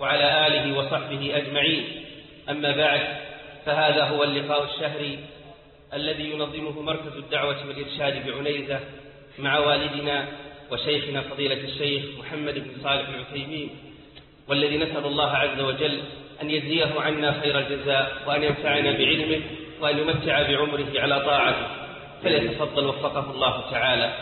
وعلى آله وصحبه أجمعين. أما بعد، فهذا هو اللقاء الشهري الذي ينظمه مركز الدعوة والإرشاد بعنيزة مع والدنا وشيخنا فضيلة الشيخ محمد بن صالح العثيمين، والذي نسأل الله عز وجل أن يجزيه عنا خير الجزاء، وأن ينفعنا بعلمه، وأن يمتع بعمره على طاعته. فليتفضل وفقه الله تعالى.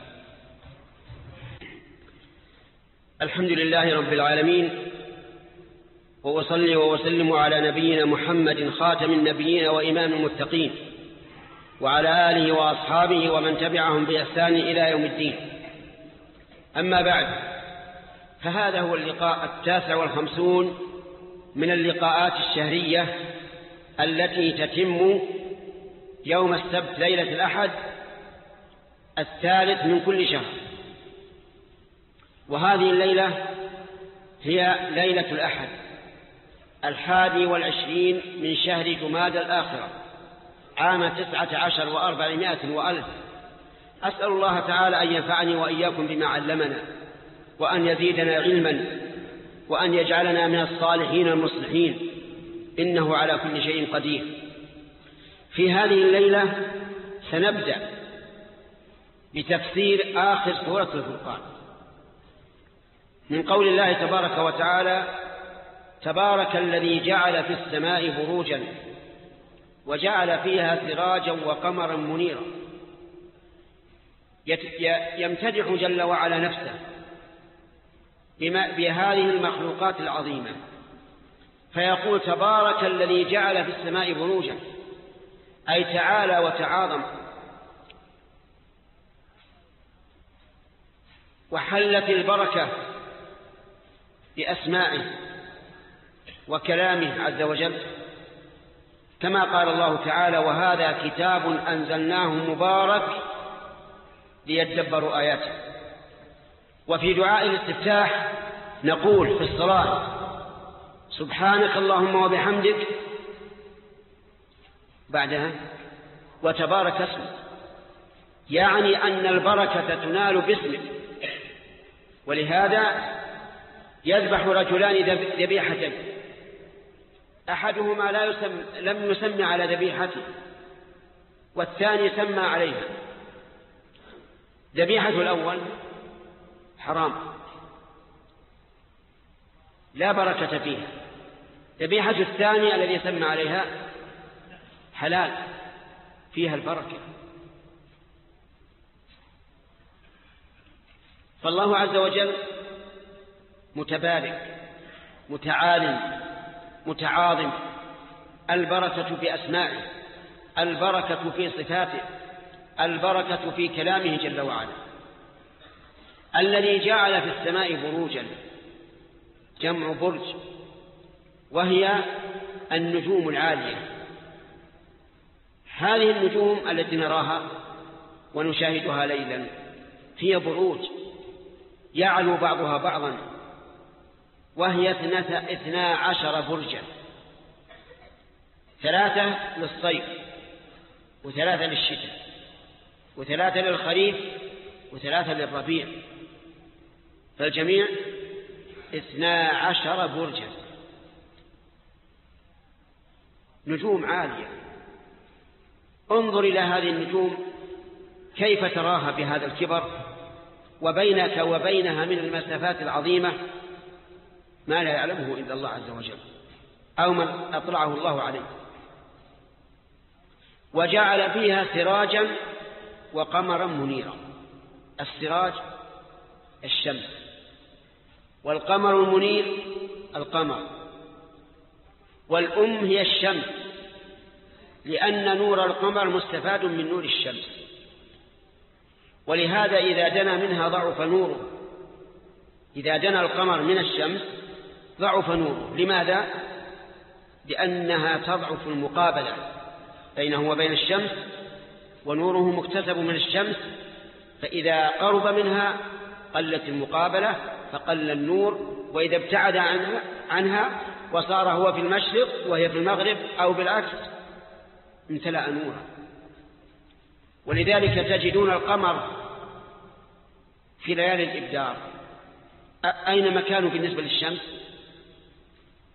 الحمد لله رب العالمين، وأصلي وأسلم على نبينا محمد خاتم النبيين وإمام المتقين، وعلى آله وأصحابه ومن تبعهم بإحسان إلى يوم الدين. أما بعد، فهذا هو اللقاء 59 من اللقاءات الشهرية التي تتم يوم السبت ليلة الأحد 3 من كل شهر. وهذه الليلة هي ليلة الأحد 21 من شهر جمادى الآخرة عام 19 و400 وألف. أسأل الله تعالى أن ينفعني وإياكم بما علمنا، وأن يزيدنا علما، وأن يجعلنا من الصالحين المصلحين، إنه على كل شيء قدير. في هذه الليلة سنبدأ بتفسير آخر سورة الفرقان من قول الله تبارك وتعالى: تبارك الذي جعل في السماء بروجا وجعل فيها سراجا وقمرا منيرا. يمتدح جل وعلا نفسه بهذه المخلوقات العظيمة، فيقول: تبارك الذي جعل في السماء بروجا، أي تعالى وتعاظم وحلت البركة بأسمائه وكلامه عز وجل، كما قال الله تعالى: وهذا كتاب أنزلناه مبارك ليدبروا آياته. وفي دعاء الاستفتاح نقول في الصلاة: سبحانك اللهم وبحمدك، بعدها وتبارك اسمك، يعني أن البركة تنال باسمك. ولهذا يذبح رجلان ذبيحة، أحدهما لم يسمى على ذبيحته، والثاني سمى عليها. ذبيحة الأول حرام لا بركة فيها، ذبيحة الثاني الذي سمى عليها حلال فيها البركة. فالله عز وجل متبارك متعال متعاظم، البركة في أسمائه، البركة في صفاته، البركة في كلامه جل وعلا. الذي جعل في السماء بروجا، جمع برج، وهي النجوم العالية. هذه النجوم التي نراها ونشاهدها ليلا هي بروج يعلو بعضها بعضا، وهي 12 برجا، 3 للصيف، و3 للشتاء، و3 للخريف، و3 للربيع، فالجميع 12 برجا، نجوم عالية. انظر إلى هذه النجوم كيف تراها بهذا الكبر، وبينك وبينها من المسافات العظيمة ما لا يعلمه إلا الله عز وجل، أو من أطلعه الله عليه. وجعل فيها سراجا وقمرا منيرا. السراج الشمس، والقمر المنير القمر، والأم هي الشمس، لأن نور القمر مستفاد من نور الشمس، ولهذا إذا دنا منها ضعف نوره. إذا دنا القمر من الشمس ضعف نوره. لماذا؟ لأنها تضعف المقابلة بينه وبين الشمس، ونوره مكتسب من الشمس، فإذا قرب منها قلت المقابلة فقل النور، وإذا ابتعد عنها وصار هو في المشرق وهي في المغرب أو بالعكس امتلأ نورا. ولذلك تجدون القمر في ليالي الإبدار أين مكانه بالنسبة للشمس؟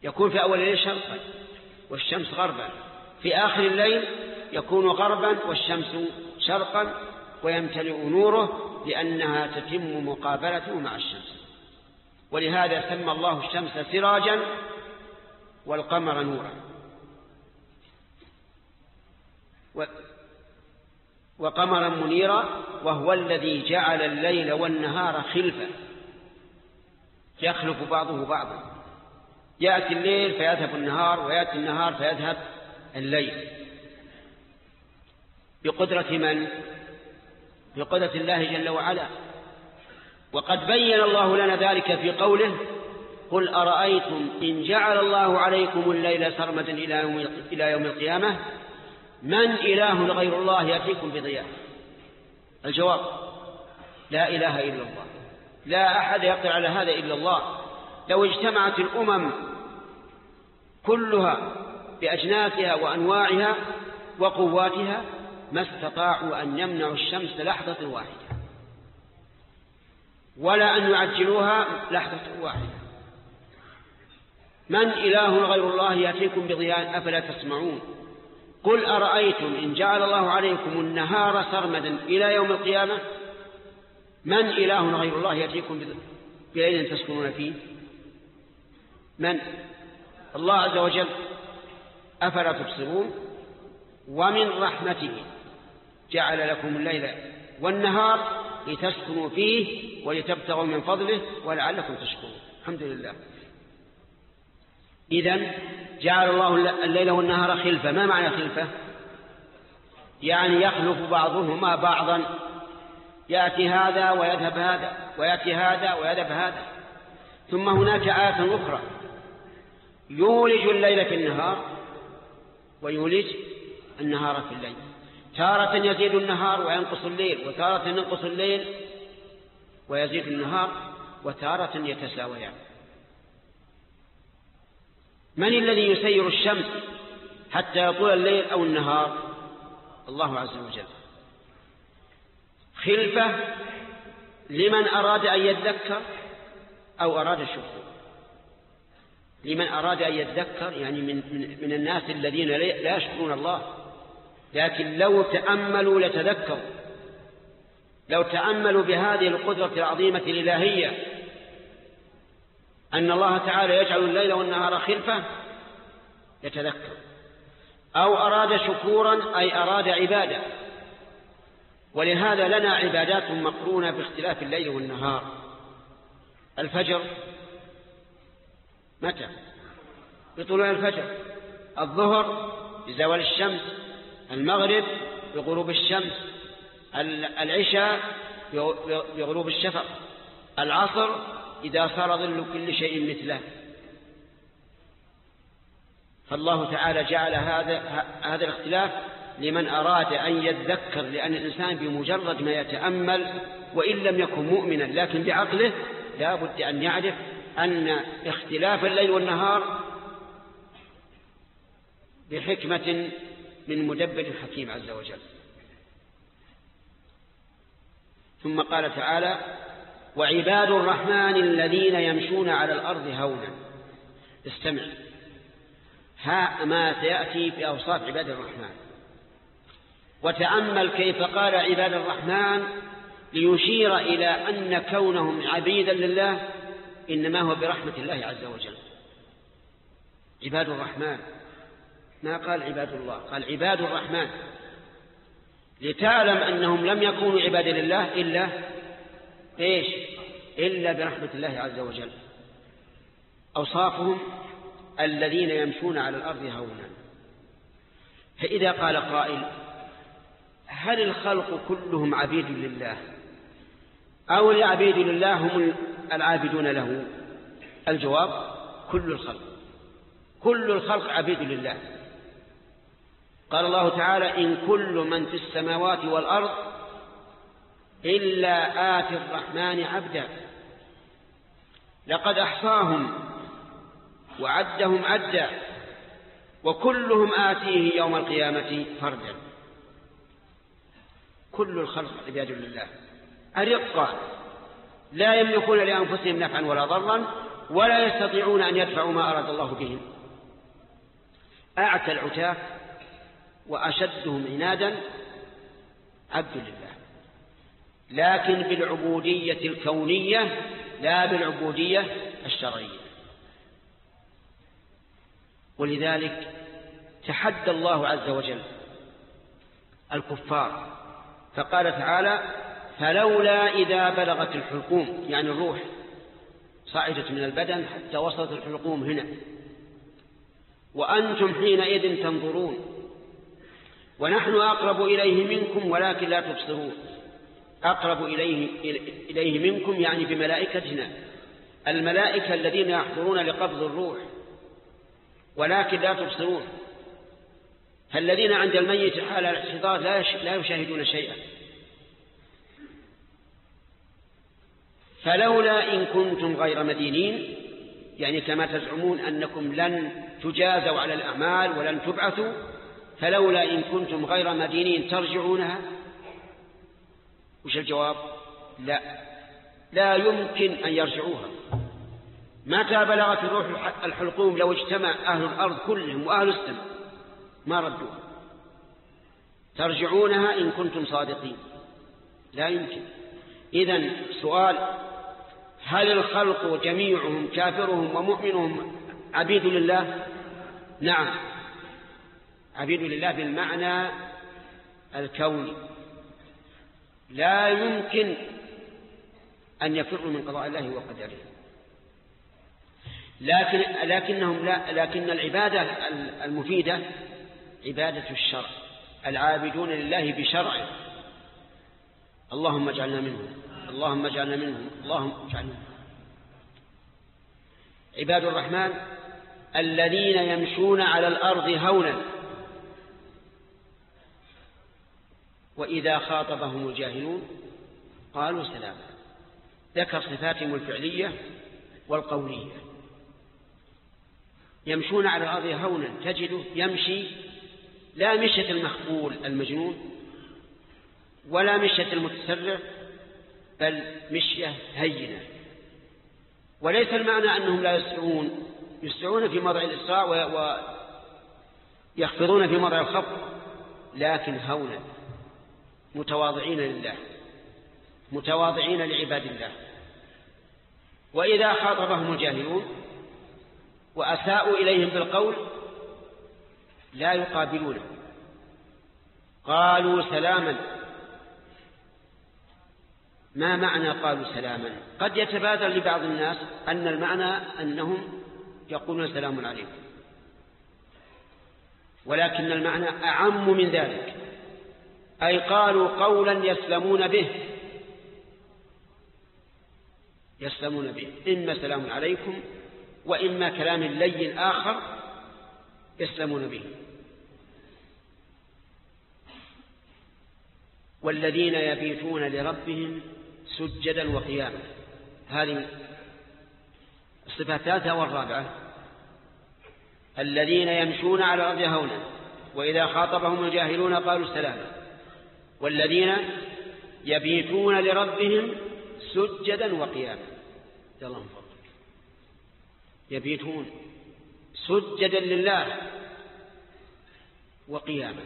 يكون في أول الليل شرقا والشمس غربا، في آخر الليل يكون غربا والشمس شرقا، ويمتلئ نوره لأنها تتم مقابلته مع الشمس. ولهذا سمى الله الشمس سراجا والقمر نورا. وقمرا منيرا، وهو الذي جعل الليل والنهار خلفا، يخلف بعضه بعضا، يأتي الليل فيذهب النهار، ويأتي النهار فيذهب الليل، بقدرة من؟ بقدرة الله جل وعلا. وقد بين الله لنا ذلك في قوله: قل أرأيتم إن جعل الله عليكم الليل سرمدا إلى يوم القيامة من إله غير الله يأتيكم بضياء؟ الجواب: لا إله إلا الله، لا أحد يقدر على هذا إلا الله. لو اجتمعت الأمم كلها بأجناسها وأنواعها وقواتها ما استطاعوا أن يمنعوا الشمس لحظة واحدة، ولا أن يعجلوها لحظة واحدة. من إله غير الله يأتيكم بضياء أفلا تسمعون؟ قل أرأيتم إن جعل الله عليكم النهار سرمدا إلى يوم القيامة من إله غير الله يأتيكم بليل تسكنون فيه؟ من؟ الله عز وجل. أفلا تبصرون؟ ومن رحمته جعل لكم الليل والنهار لتسكنوا فيه ولتبتغوا من فضله ولعلكم تشكرون. الحمد لله. إذن جعل الله الليل والنهار خلفة. ما معنى خلفة؟ يعني يخلف بعضهما بعضا، يأتي هذا ويذهب هذا، ويأتي هذا ويذهب هذا. ثم هناك آية أخرى: يولج الليل في النهار ويولج النهار في الليل. تارة يزيد النهار وينقص الليل، وتارة ينقص الليل ويزيد النهار، وتارة يتساويان. من الذي يسير الشمس حتى يطول الليل أو النهار؟ الله عز وجل. خلفة لمن أراد أن يذكر أو أراد الشكر. لمن أراد أن يذكر يعني من الناس الذين لا يشكرون الله، لكن لو تأملوا لتذكروا، لو تأملوا بهذه القدرة العظيمة الإلهية أن الله تعالى يجعل الليل والنهار خلفة يتذكر. أو أراد شكورا أي أراد عبادة. ولهذا لنا عبادات مقرونة باختلاف الليل والنهار. الفجر متى؟ بطلوع الفجر. الظهر بزوال الشمس. المغرب بغروب الشمس. العشاء بغروب الشفق. العصر إذا صار ظل كل شيء مثله. فالله تعالى جعل هذا الاختلاف لمن أراد أن يذكر، لأن الإنسان بمجرد ما يتأمل وإن لم يكن مؤمنا لكن بعقله لا بد أن يعرف أن اختلاف الليل والنهار بحكمة من مدبر الحكيم عز وجل. ثم قال تعالى: وعباد الرحمن الذين يمشون على الأرض هونا. استمع، ها ما سيأتي في أوصاف عباد الرحمن، وتأمل كيف قال عباد الرحمن ليشير إلى أن كونهم عبيدا لله إنما هو برحمة الله عز وجل. عباد الرحمن، ما قال عباد الله، قال عباد الرحمن، لتعلم أنهم لم يكونوا عبادا لله إلا إيش؟ إلا برحمة الله عز وجل. أوصافهم الذين يمشون على الأرض هونا. فإذا قال قائل: هل الخلق كلهم عبيد لله أو العبيد لله هم العابدون له؟ الجواب: كل الخلق عبيد لله. قال الله تعالى: إن كل من في السماوات والأرض إلا آتي الرحمن عبدا. لقد أحصاهم وعدهم عدا وكلهم آتيه يوم القيامة فردا. كل الخلق عباد لله، أرقا لا يملكون لأنفسهم نفعا ولا ضرا، ولا يستطيعون أن يدفعوا ما أراد الله بهم. أعتى العتاة وأشدهم عنادا عبد لله، لكن بالعبودية الكونية لا بالعبودية الشرعية. ولذلك تحدى الله عز وجل الكفار فقال تعالى: فلولا إذا بلغت الحلقوم، يعني الروح صعدت من البدن حتى وصلت الحلقوم هنا، وأنتم حينئذ تنظرون ونحن أقرب إليه منكم ولكن لا تبصرون. أقرب إليه منكم يعني بملائكتنا، الملائكة الذين يحضرون لقبض الروح، ولكن لا تبصرون. فالذين عند الميت حال الاحتضار لا يشاهدون شيئا. فلولا إن كنتم غير مدينين، يعني كما تزعمون أنكم لن تجازوا على الأعمال ولن تبعثوا، فلولا إن كنتم غير مدينين ترجعونها. وش الجواب؟ لا يمكن أن يرجعوها. متى بلغت الروح الحلقوم لو اجتمع أهل الأرض كلهم وأهل السماء ما ردوها. ترجعونها إن كنتم صادقين، لا يمكن. إذن سؤال: هل الخلق جميعهم كافرهم ومؤمنهم عبيد لله؟ نعم، عبيد لله بالمعنى الكوني، لا يمكن أن يفروا من قضاء الله وقدره. لكن العبادة المفيدة عبادة الشرع، العابدون لله بشرعه. اللهم اجعلنا منهم، اللهم اجعلنا منهم، اللهم اجعلنا منهم. عباد الرحمن الذين يمشون على الأرض هونا وإذا خاطبهم الجاهلون قالوا سلاما. ذكر صفاتهم الفعلية والقولية. يمشون على الأرض هونا، تجده يمشي لا مشية المخبول المجنون ولا مشية المتسرع، بل مشية هينة. وليس المعنى أنهم لا يسرعون في موضع الإسراع ويخفضون في موضع الخفض، لكن هونا، متواضعين لله، متواضعين لعباد الله. وإذا خاطبهم الجاهلون وأساءوا إليهم بالقول لا يقابلونه، قالوا سلاما. ما معنى قالوا سلاما؟ قد يتبادر لبعض الناس أن المعنى أنهم يقولون سلام عليكم، ولكن المعنى أعم من ذلك، أي قالوا قولا يسلمون به، يسلمون به، إما سلام عليكم وإما كلام لين آخر يسلمون به. والذين يبيتون لربهم سجدا وقياما، هذه الصفة الثالثة والرابعة. الذين يمشون على الأرض هونا وإذا خاطبهم الجاهلون قالوا سلاما، والذين يبيتون لربهم سجدا وقياما. اللهم فضل. يبيتون سجدا لله وقياما.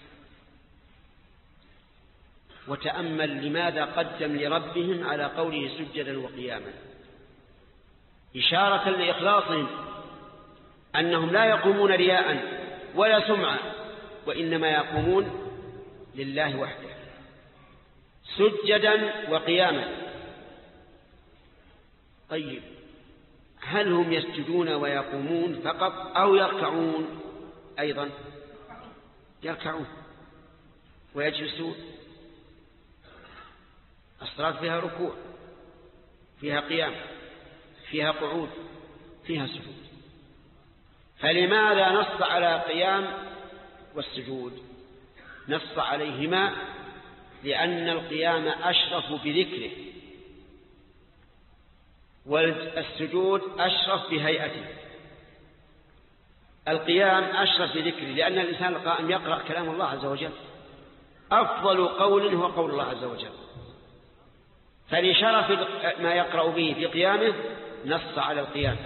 وتأمل لماذا قدم لربهم على قوله سجدا وقياما، إشارة لإخلاصهم، أنهم لا يقومون رياء ولا سمعة، وإنما يقومون لله وحده سجدا وقياما. طيب، هل هم يسجدون ويقومون فقط أو يركعون أيضا؟ يركعون ويجلسون. الصلاة فيها ركوع، فيها قيام، فيها قعود، فيها سجود. فلماذا نص على قيام والسجود؟ نص عليهما لأن القيام أشرف بذكره، والسجود أشرف بهيئته. القيام أشرف بذكره لأن الإنسان القائم يقرأ كلام الله عز وجل، أفضل قول هو قول الله عز وجل، فلشرف ما يقرأ به في قيامه نص على القيام.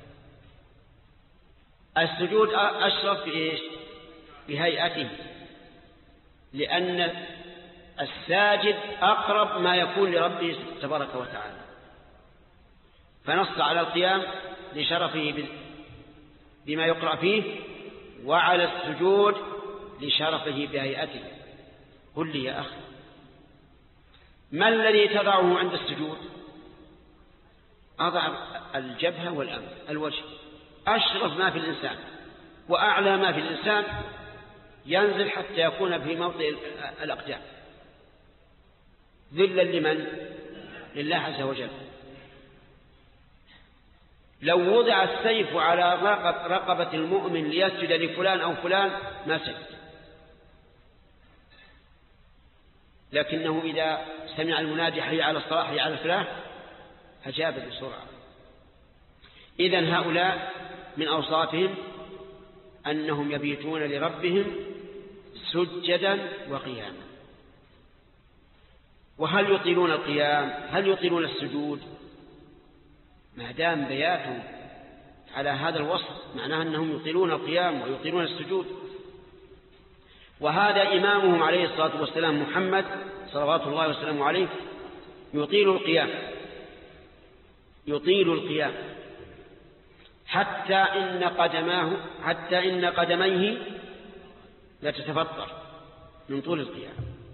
السجود أشرف بإيش؟ بهيئته، لأن الساجد أقرب ما يكون لربه تبارك وتعالى، فنص على القيام لشرفه بما يقرأ فيه، وعلى السجود لشرفه بهيئته. قل لي يا أخي، ما الذي تضعه عند السجود؟ أضع الجبهة والأنف، الوجه، أشرف ما في الإنسان وأعلى ما في الإنسان، ينزل حتى يكون في موطئ الأقدام، ذلا لمن؟ لله عز وجل. لو وضع السيف على رقبة المؤمن ليسجد لفلان أو فلان ما سجد، لكنه إذا سمع المنادي حي على الصلاة حي على الفلاح أجاب بسرعة. إذن هؤلاء من أوصافهم أنهم يبيتون لربهم سجدا وقياما. وهل يطيلون القيام؟ هل يطيلون السجود؟ ما دام بياتوا على هذا الوصف معناه أنهم يطيلون القيام ويطيلون السجود. وهذا إمامهم عليه الصلاة والسلام محمد صلوات الله وسلامه عليه يطيل القيام، يطيل القيام حتى إن قدميه لتتفطر من طول القيام.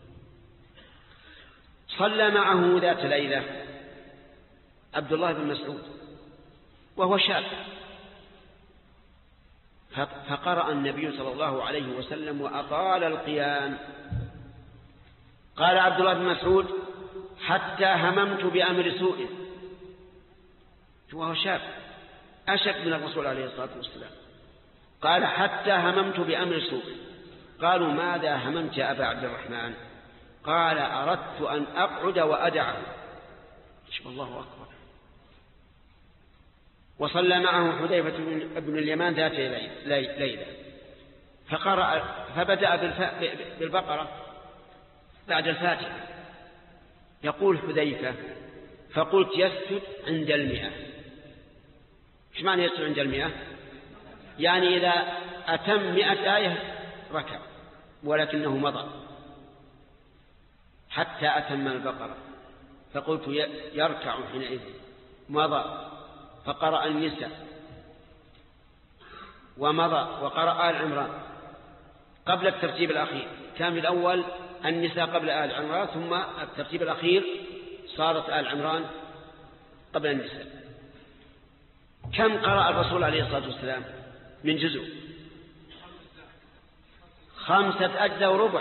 صلى معه ذات ليلة عبد الله بن مسعود وهو شاب، فقرأ النبي صلى الله عليه وسلم وأطال القيام. قال عبد الله بن مسعود: حتى هممت بأمر سوء، وهو شاب أشك من الرسول عليه الصلاة والسلام. قال: حتى هممت بأمر سوء. قالوا: ماذا هممت يا أبا عبد الرحمن؟ قال: أردت أن أقعد وأدعه. شوف الله أكبر. وصلى معه حذيفة بن اليمان ذات ليلة، فبدأ بالبقرة بعد الفاتحة. يقول حذيفة: فقلت يسجد عند 100. ايش معنى يسجد عند 100؟ يعني إذا أتم 100 آية ركع، ولكنه مضى حتى أتم البقرة. فقلت يركع حينئذ، مضى فقرأ النساء ومضى وقرأ آل عمران قبل الترتيب الأخير. كان الأول النساء قبل آل عمران، ثم الترتيب الأخير صارت آل عمران قبل النساء. كم قرأ الرسول عليه الصلاة والسلام من جزء؟ 5 أجزاء وربع.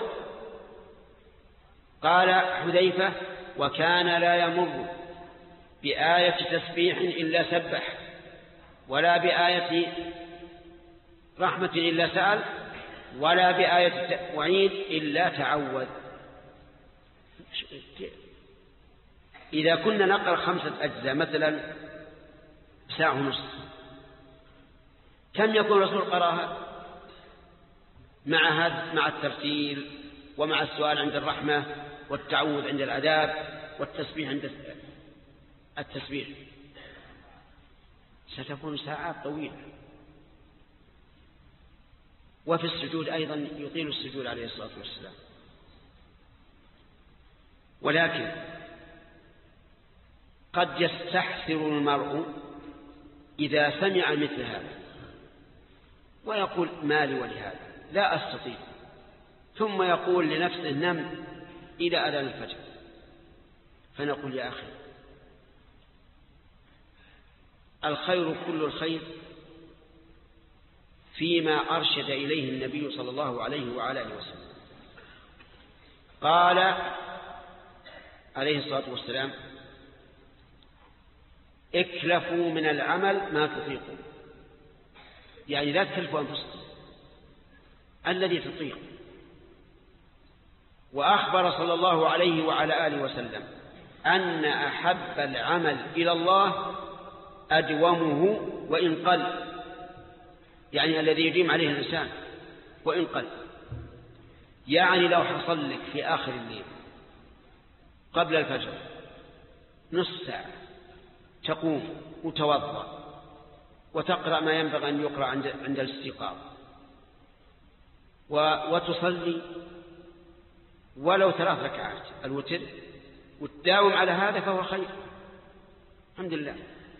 قال حذيفة: وكان لا يمر بآية تسبيح إلا سبح، ولا بآية رحمة إلا سأل، ولا بآية وعيد إلا تعوذ. إذا كنا نقرأ 5 أجزاء مثلا 1.5 ساعة، كم يكون الرسول قرأها مع الترتيل ومع السؤال عند الرحمة والتعوذ عند العذاب والتسبيح عند التسبيح؟ ستكون ساعات طويلة. وفي السجود أيضا يطيل السجود عليه الصلاة والسلام. ولكن قد يستحسر المرء إذا سمع مثل هذا ويقول: ما لي ولهذا، لا أستطيع، ثم يقول لنفسه: نم إلى أذان الفجر. فنقول: يا أخي، الخير كل الخير فيما أرشد إليه النبي صلى الله عليه وعلى آله وسلم. قال عليه الصلاة والسلام: اكلفوا من العمل ما تطيقون، يعني لا تكلفوا أنفسكم، الذي تطيق. وأخبر صلى الله عليه وعلى آله وسلم أن أحب العمل إلى الله أدومه وإن قل، يعني الذي يديم عليه الإنسان وإن قل. يعني لو حصل لك في آخر الليل قبل الفجر نص ساعة تقوم وتوضأ وتقرأ ما ينبغي أن يقرأ عند الاستيقاظ وتصلي ولو 3 ركعات الوتر وتداوم على هذا فهو خير، الحمد لله.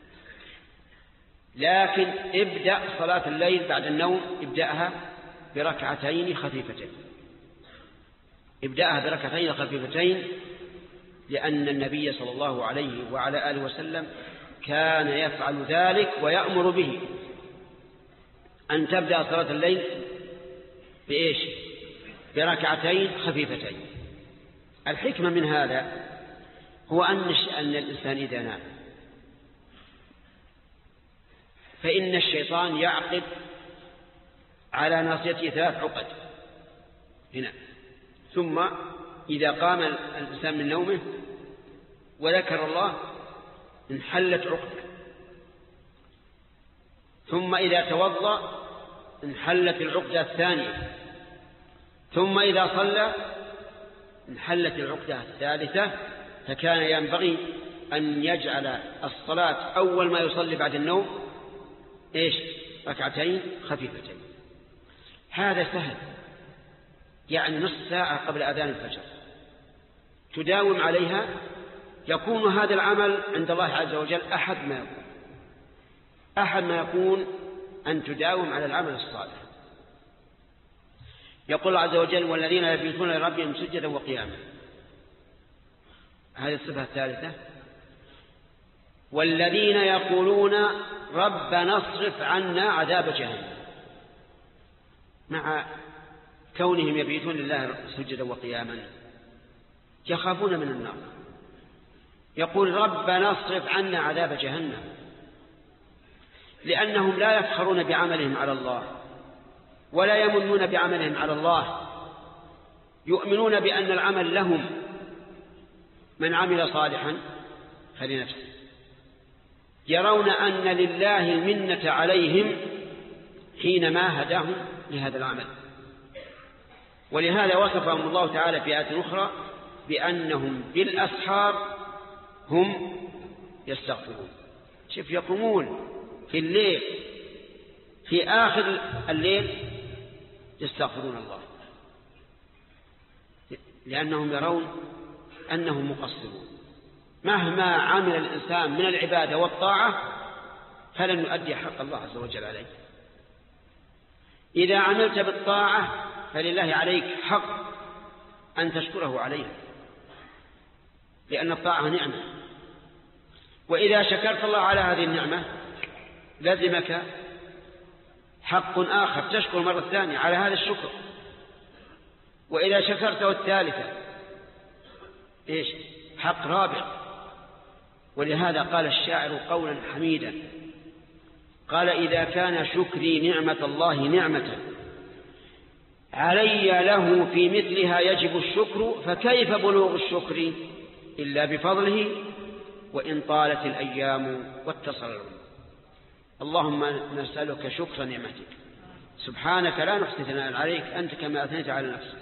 لكن ابدأ صلاة الليل بعد النوم ابدأها بركعتين خفيفتين، ابدأها بركعتين خفيفتين، لأن النبي صلى الله عليه وعلى آله وسلم كان يفعل ذلك ويأمر به، أن تبدأ صلاة الليل بإيش؟ بركعتين خفيفتين. الحكمة من هذا هو أن الإنسان إذا نام فإن الشيطان يعقد على ناصيته 3 عقد هنا، ثم إذا قام الإنسان من نومه وذكر الله انحلت عقدة، ثم إذا توضأ انحلت العقدة الثانية، ثم إذا صلى انحلت العقدة الثالثة. فكان ينبغي أن يجعل الصلاة أول ما يصلي بعد النوم إيش؟ ركعتين خفيفتين. هذا سهل، يعني نص ساعة قبل أذان الفجر تداوم عليها، يكون هذا العمل عند الله عز وجل أحد ما يكون أن تداوم على العمل الصالح. يقول الله عز وجل: والذين يبيتون لربهم سجدا وقياما. هذه الصفة الثالثة. والذين يقولون ربنا اصرف عنا عذاب جهنم، مع كونهم يبيتون لله سجدا وقياما يخافون من النار. يقول ربنا اصرف عنا عذاب جهنم، لأنهم لا يفخرون بعملهم على الله ولا يمنون بعملهم على الله، يؤمنون بأن العمل لهم، من عمل صالحا فلنفسه، يرون أن لله المنة عليهم حينما هداهم لهذا العمل. ولهذا وصفهم الله تعالى في آية أخرى بأنهم بالأسحار هم يستغفرون. شوف، يقومون في الليل في آخر الليل يستغفرون الله، لأنهم يرون أنهم مقصرون. مهما عمل الإنسان من العبادة والطاعة فلن يؤدي حق الله عز وجل عليه. إذا عملت بالطاعة فلله عليك حق أن تشكره عليها، لأن الطاعة نعمة. وإذا شكرت الله على هذه النعمة لزمك حق آخر تشكر مرة ثانية على هذا الشكر. وإذا شكرته الثالثة إيش؟ حق رابع. ولهذا قال الشاعر قولا حميدا، قال: إذا كان شكري نعمة الله نعمة علي له في مثلها يجب الشكر، فكيف بلوغ الشكر إلا بفضله وإن طالت الأيام واتصل العمر. اللهم نسألك شكر نعمتك، سبحانك لا نحصي ثناء عليك أنت كما أثنيت على نفسك.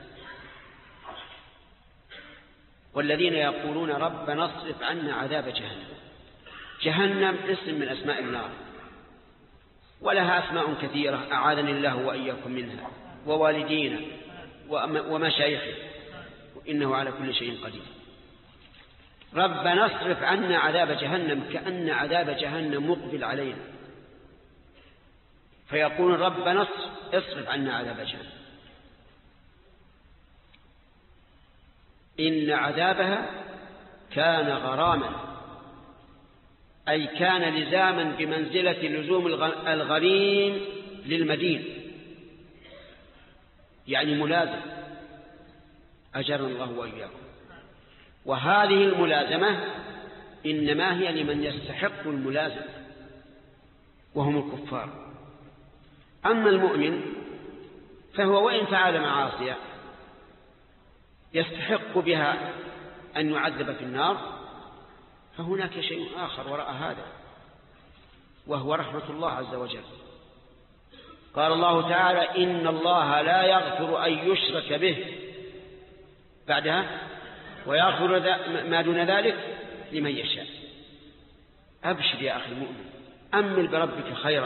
والذين يقولون ربنا اصرف عنا عذاب جهنم. جهنم اسم من أسماء النار، ولها أسماء كثيرة أعاذني الله وإياكم منها، ووالدينا ومشايخه، وإنه على كل شيء قدير. ربنا اصرف عنا عذاب جهنم، كأن عذاب جهنم مقبل علينا، فيقول ربنا اصرف عنا عذاب جهنم. إن عذابها كان غراما، أي كان لزاما بمنزلة لزوم الغريم للمدين، يعني ملازم، أجرنا الله وإياكم. وهذه الملازمة إنما هي لمن يستحق الملازمة وهم الكفار. أما المؤمن فهو وإن فعل معاصي يستحق بها أن يعذب في النار، فهناك شيء آخر وراء هذا، وهو رحمة الله عز وجل. قال الله تعالى: إن الله لا يغفر أن يشرك به، بعدها ويغفر ما دون ذلك لمن يشاء. أبشر يا أخي المؤمن، أمل بربك خيرا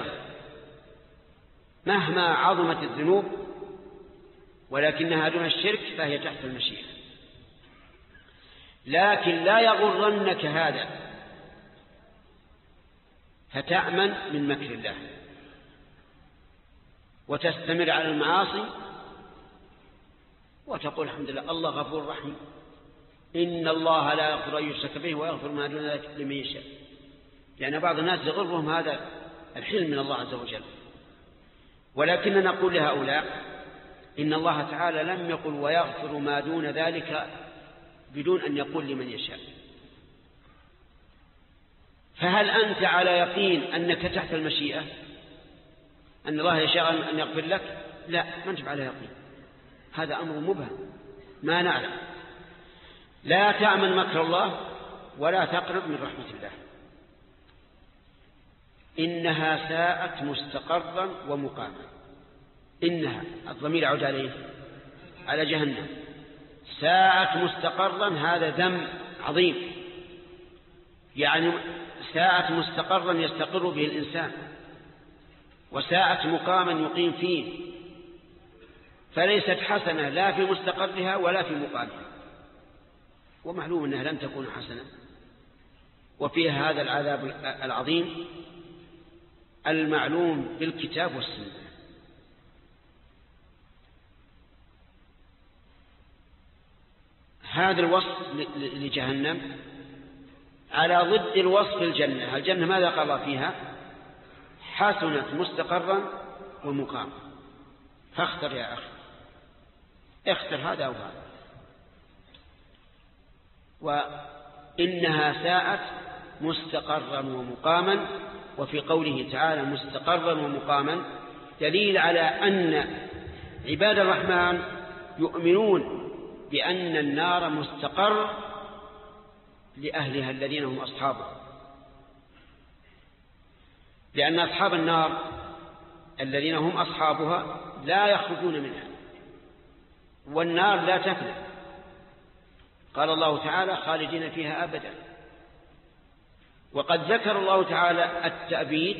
مهما عظمت الذنوب، ولكنها دون الشرك فهي تحت المشيئة. لكن لا يغرنك هذا فتأمن من مكر الله وتستمر على المعاصي وتقول الحمد لله الله غفور رحيم، إن الله لا يغفر أن يشرك به ويغفر ما دون ذلك لمن يشاء. يعني بعض الناس يغرهم هذا الحلم من الله عز وجل، ولكن نقول لهؤلاء إن الله تعالى لم يقل ويغفر ما دون ذلك بدون أن يقول لمن يشاء. فهل أنت على يقين أنك تحت المشيئة أن الله يشاء أن يغفر لك؟ لا، ما أنت على يقين، هذا أمر مبهم ما نعلم. لا تأمن مكر الله ولا تقرب من رحمة الله. إنها ساءت مستقرا ومقاما. إنها الضمير يعود على جهنم. ساءت مستقرا هذا ذم عظيم، يعني ساءت مستقرا يستقر به الإنسان، وساءت مقاما يقيم فيه، فليست حسنة لا في مستقرها ولا في مقامها، ومعلوم أنها لن تكون حسنة. وفيها هذا العذاب العظيم المعلوم بالكتاب والسنة. هذا الوصف لجهنم على ضد الوصف الجنة. الجنة ماذا قال فيها؟ حسنت مستقرا ومقاما. فاختر يا أخي، اختر هذا أو هذا. وإنها ساءت مستقرا ومقاما. وفي قوله تعالى مستقرا ومقاما دليل على أن عباد الرحمن يؤمنون بأن النار مستقر لأهلها الذين هم أصحابه، لأن أصحاب النار الذين هم أصحابها لا يخرجون منها، والنار لا تفنى. قال الله تعالى خالدين فيها أبدا. وقد ذكر الله تعالى التأبيد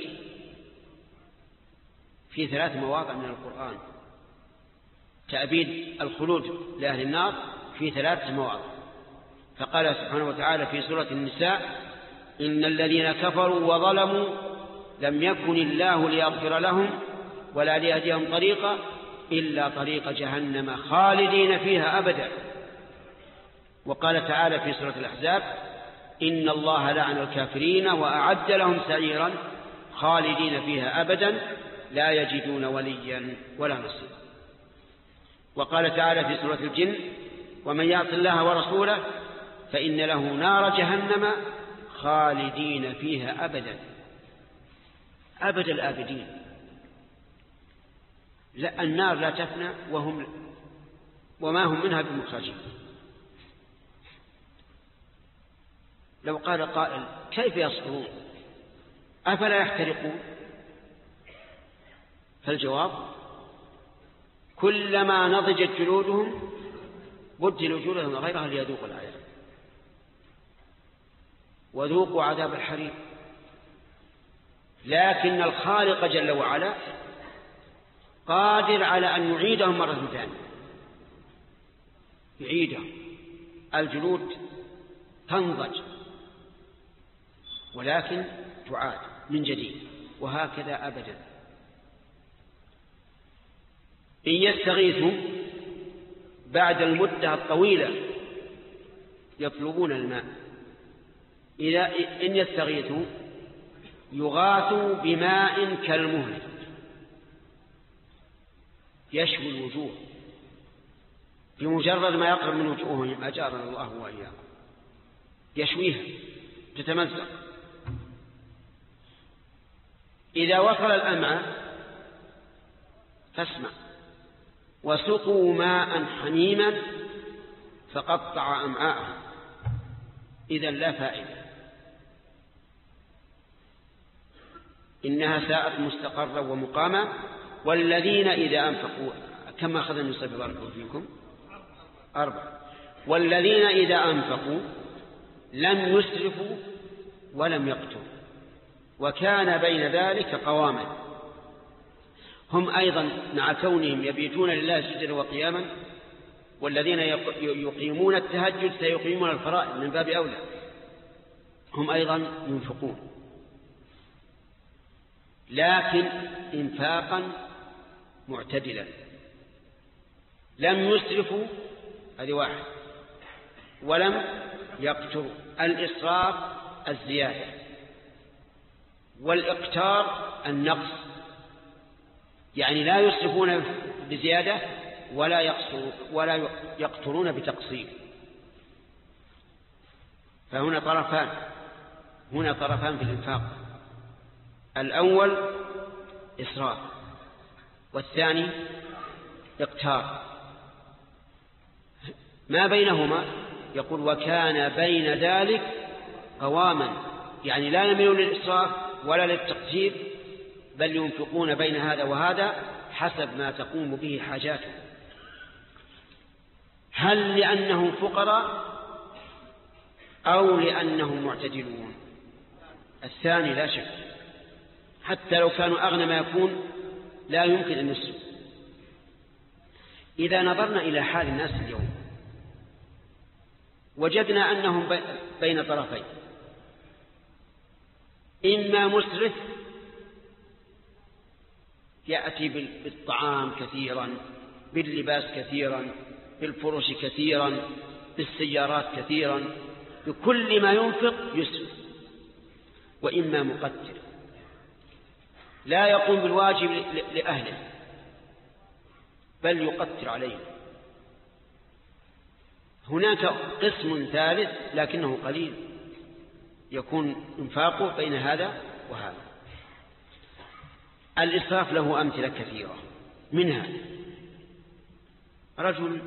في 3 مواضع من القرآن. تأبيد الخلود لأهل النار في 3 مواضع. فقال سبحانه وتعالى في سورة النساء إن الذين كفروا وظلموا لم يكن الله ليغفر لهم ولا ليهديهم طريقا إلا طريق جهنم خالدين فيها أبدا. وقال تعالى في سورة الأحزاب إن الله لعن الكافرين وأعد لهم سعيرا خالدين فيها أبدا لا يجدون وليا ولا نصيرا. وقال تعالى في سورة الجن ومن يعص الله ورسوله فإن له نار جهنم خالدين فيها أبدا. أبد الآبدين. لا، النار لا تفنى وما هم منها بمخرجين. لو قال قائل كيف يصبرون أفلا يحترقون؟ فالجواب كلما نضجت جلودهم بدلوا جلودهم غيرها ليذوقوا العذاب وذوقوا عذاب الحريق. لكن الخالق جل وعلا قادر على أن يعيدهم مرة ثانية، يعيدهم. الجلود تنضج ولكن تعاد من جديد، وهكذا أبدا. إن يستغيثوا بعد المدة الطويلة يطلبون الماء. إن يستغيثوا يغاثوا بماء كالمهل يشوي الوجوه، بمجرد ما يقرب من وجوههم أجارنا الله وإياكم يشويها تتمزق. إذا وصل الأمعاء فاسمع وسقوا ماء حميما فقطع أمعاءهم إذا لا فائدة. إنها ساءت مستقرا ومقاما. والذين إذا أنفقوا كما أخذ من صفة بارك فيكم 4. والذين إذا أنفقوا لم يسرفوا ولم يقتروا. وكان بين ذلك قواما. هم أيضا مع كونهم يبيتون لله سجدا وقياما، والذين يقيمون التهجد سيقيمون الفرائض من باب أولى، هم أيضا ينفقون، لكن إنفاقا معتدلا، لم يسرفوا، هذه واحد، ولم يقتروا. الإسراف الزيادة، والإقتار النقص، يعني لا يسرفون بزيادة ولا يقترون بتقصير. فهنا طرفان في الإنفاق، الأول إسراف، والثاني إقتار. ما بينهما يقول وكان بين ذلك قواما، يعني لا يميلون للإسراف ولا للتقتير، بل ينفقون بين هذا وهذا حسب ما تقوم به حاجاتهم. هل لأنهم فقراء أو لأنهم معتدلون؟ الثاني لا شك، حتى لو كانوا أغنى ما يكون لا يمكن أن يسرفوا. إذا نظرنا إلى حال الناس اليوم وجدنا أنهم بين طرفين، إما مسرف يأتي بالطعام كثيرا، باللباس كثيرا، بالفرش كثيرا، بالسيارات كثيرا، بكل ما ينفق يسرف. وإما مقتر لا يقوم بالواجب لأهله بل يقتر عليه. هناك قسم ثالث لكنه قليل يكون انفاقه بين هذا وهذا. الإسراف له أمثلة كثيرة، منها رجل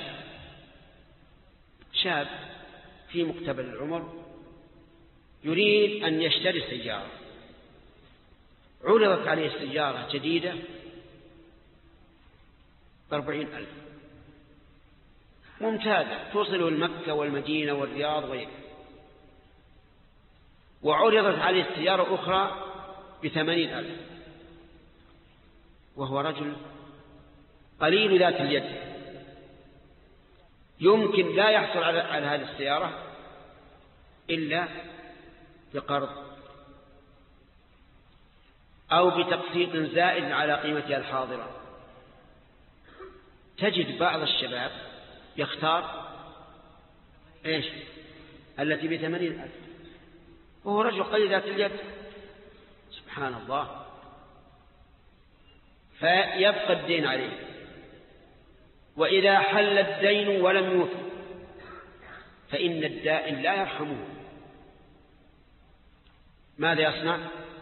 شاب في مقتبل العمر يريد أن يشتري سيارة، عرضت عليه سيارة جديدة ب40,000 ممتازة توصله لمكة والمدينة والرياض وغيره، وعرضت عليه سيارة أخرى ب80,000 وهو رجل قليل ذات اليد، يمكن لا يحصل على هذه السيارة إلا بقرض أو بتقسيط زائد على قيمتها الحاضرة. تجد بعض الشباب يختار التي ب80,000 وهو رجل قليل ذات اليد، سبحان الله، فيبقى الدين عليه. وإذا حل الدين ولم يوفي فإن الدائن لا يرحمه، ماذا يصنع؟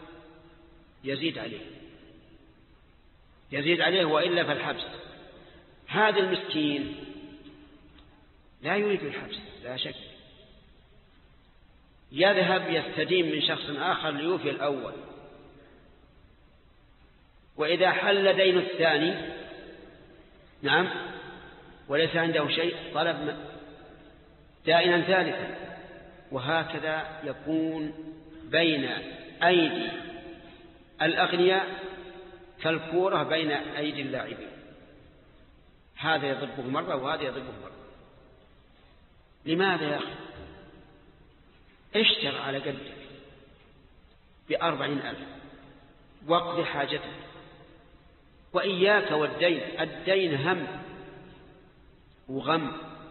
يزيد عليه وإلا فالحبس. هذا المسكين لا يريد الحبس لا شك، يذهب يستدين من شخص آخر ليوفي الأول، وإذا حل دين الثاني وليس عنده شيء طلب دائنا ثالثا، وهكذا يكون بين أيدي الأغنياء كالكورة بين أيدي اللاعبين، هذا يضربه مرة وهذا يضربه مرة. لماذا يا أخي؟ اشتر على قدك ب40,000 واقض حاجتك، وإياك والدين، الدين هم وغم،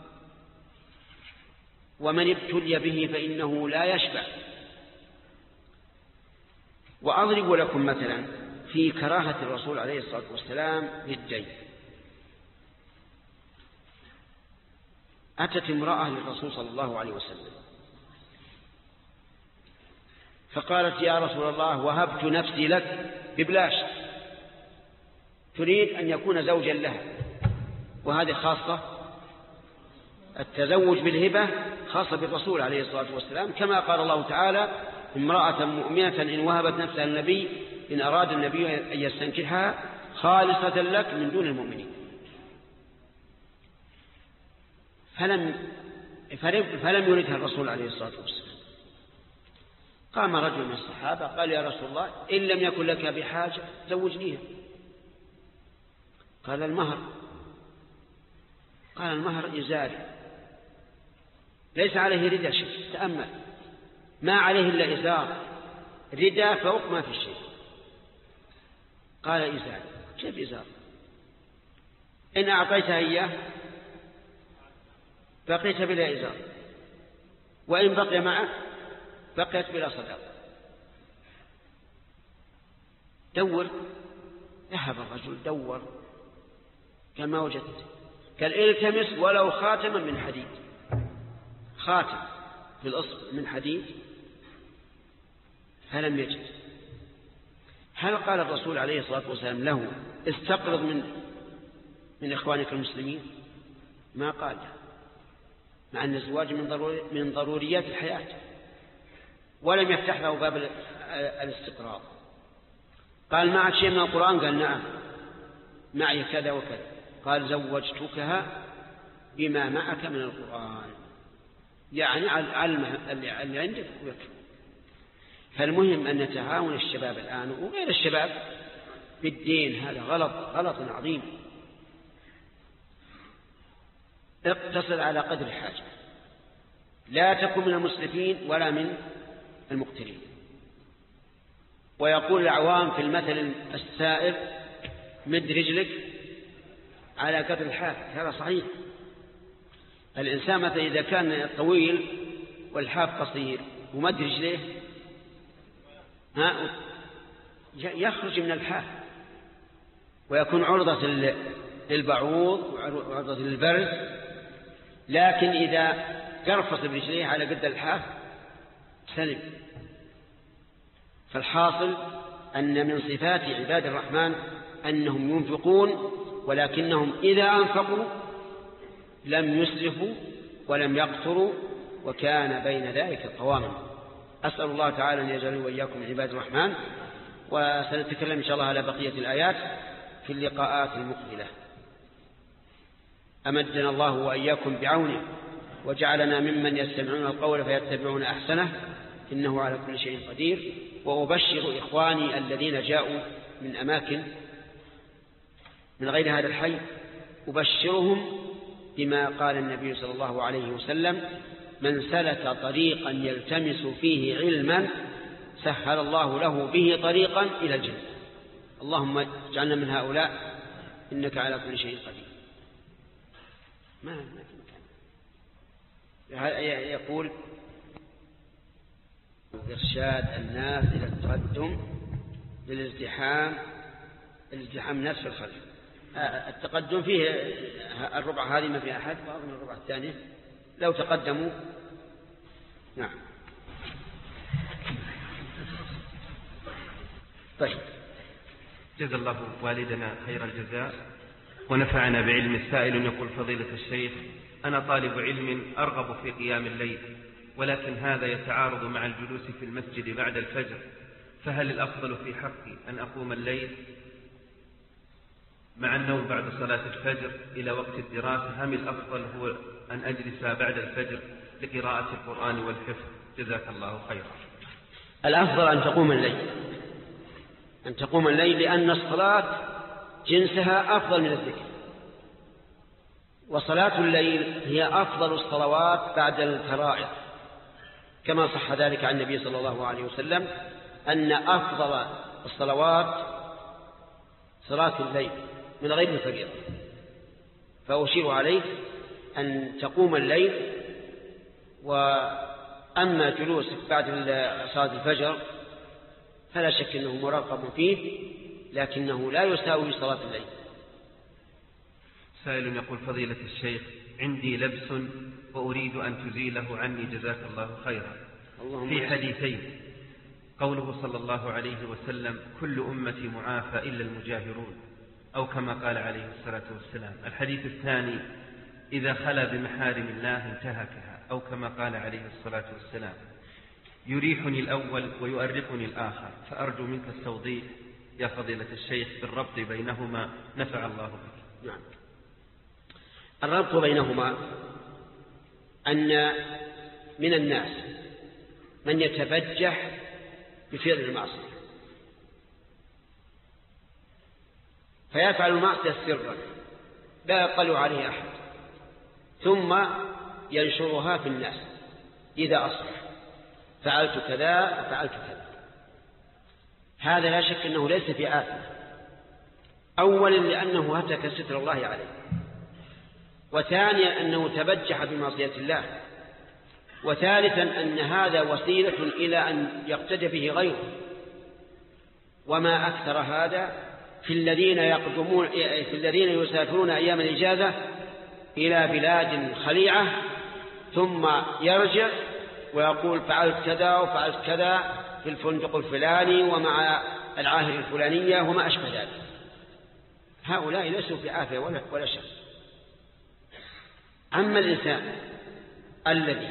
ومن ابتلي به فإنه لا يشبع. وأضرب لكم مثلا في كراهة الرسول عليه الصلاة والسلام للدين. أتت امرأة للرسول صلى الله عليه وسلم فقالت يا رسول الله وهبت نفسي لك ببلاش، تريد أن يكون زوجا لها، وهذه خاصة، التزوج بالهبة خاصة بالرسول عليه الصلاة والسلام، كما قال الله تعالى امرأة مؤمنة إن وهبت نفسها النبي إن أراد النبي أن يستنكحها خالصة لك من دون المؤمنين. فلم يردها الرسول عليه الصلاة والسلام، قام رجل من الصحابة قال يا رسول الله إن لم يكن لك بحاجة زوجنيها. قال المهر. قال المهر إزاري ليس عليه رداء شيء. تأمل، ما عليه إلا إزار، رداء فوق ما في شيء. قال إزاري. كيف إزار؟ إن أعطيتها إياه بقيت بلا إزار، وإن بقي معك بقيت بلا صداق. دور. ذهب الرجل دور قال ما وجدت. قال التمس ولو خاتما من حديد، خاتم في الأصبع من حديد، فلم يجد. هل قال الرسول عليه الصلاة والسلام له استقرض من إخوانك المسلمين؟ ما قال، مع أن الزواج من ضروريات الحياة، ولم يفتح له باب الاستقراض. قال معك شيء من القرآن؟ قال نعم معي كذا وكذا. قال زوجتكها بما معك من القرآن، يعني على اللي عندك ويكفي. فالمهم أن نتعاون الشباب الآن وغير الشباب بالدين. هذا غلط عظيم. اقتصر على قدر الحاجة، لا تكن من المسرفين ولا من المقترين. ويقول العوام في المثل السائر مد رجلك على قدر الحاف. هذا صحيح. الإنسان مثلا إذا كان طويل والحاف قصير ومد رجليه يخرج من الحاف ويكون عرضة للبعوض وعرضة للبرد. لكن إذا قرفص برجليه على قد الحاف سلم. فالحاصل أن من صفات عباد الرحمن أنهم ينفقون، ولكنهم إذا أنفقوا لم يسرفوا ولم يقتروا، وكان بين ذلك قواما. أسأل الله تعالى أن يجعلني وإياكم من عباد الرحمن. وسنتكلم إن شاء الله على بقية الآيات في اللقاءات المقبلة. أمدنا الله وإياكم بعونه وجعلنا ممن يستمعون القول فيتبعون أحسنه، إنه على كل شيء قدير. وأبشر إخواني الذين جاءوا من أماكن من غير هذا الحي، أبشرهم بما قال النبي صلى الله عليه وسلم: من سلك طريقا يلتمس فيه علما سهل الله له به طريقا إلى الجنة. اللهم اجعلنا من هؤلاء إنك على كل شيء قدير. ما في مكان. يقول إرشاد الناس إلى التقدم للازدحام الناس في الخلف. التقدم فيه الربع هذه ما فيها أحد، وأظن الربع الثاني لو تقدموا. نعم. طيب، جزا الله والدنا خير الجزاء ونفعنا بعلم السائل. يقول فضيلة الشيخ: أنا طالب علم أرغب في قيام الليل، ولكن هذا يتعارض مع الجلوس في المسجد بعد الفجر، فهل الأفضل في حقي أن أقوم الليل مع النوم بعد صلاة الفجر إلى وقت الدراسة، أم الأفضل هو أن أجلس بعد الفجر لقراءة القرآن والحفظ؟ جزاك الله خيرا. الأفضل أن تقوم الليل، لأن الصلاة جنسها أفضل من الذكر، وصلاة الليل هي أفضل الصلوات بعد الفرائض، كما صح ذلك عن النبي صلى الله عليه وسلم أن أفضل الصلوات صلاة الليل من غير الفريضة. فأشير عليه أن تقوم الليل. وأما جلوس بعد صلاة الفجر فلا شك أنه مرغب فيه، لكنه لا يساوي صلاة الليل. سائل يقول فضيلة الشيخ: عندي لبس وأريد أن تزيله عني جزاك الله خيرا. في حديثين: قوله صلى الله عليه وسلم: كل أمتي معافى إلا المجاهرون، أو كما قال عليه الصلاة والسلام. الحديث الثاني: إذا خلا بمحارم الله انتهكها، أو كما قال عليه الصلاة والسلام. يريحني الأول ويؤرقني الآخر، فأرجو منك التوضيح يا فضيلة الشيخ بالربط بينهما، نفع الله بك. نعم. الربط بينهما أن من الناس من يتبجح بفعل المعصية، فيفعل المعصية سرا لا يطلع عليه أحد، ثم ينشرها في الناس إذا أصبح فعلت كذا وفعلت كذا. هذا لا شك أنه ليس في آثم، أولا لأنه هتك ستر الله عليه، وثانيا أنه تبجح بمعصية الله، وثالثا أن هذا وسيلة إلى أن يقتدى به غيره. وما أكثر هذا في الذين يسافرون أيام الإجازة إلى بلاد خليعة ثم يرجع ويقول فعلت كذا وفعلت كذا في الفندق الفلاني ومع العاهر الفلانية وما أشبه ذلك. هؤلاء ليسوا في عافية ولا شك. أما الإنسان الذي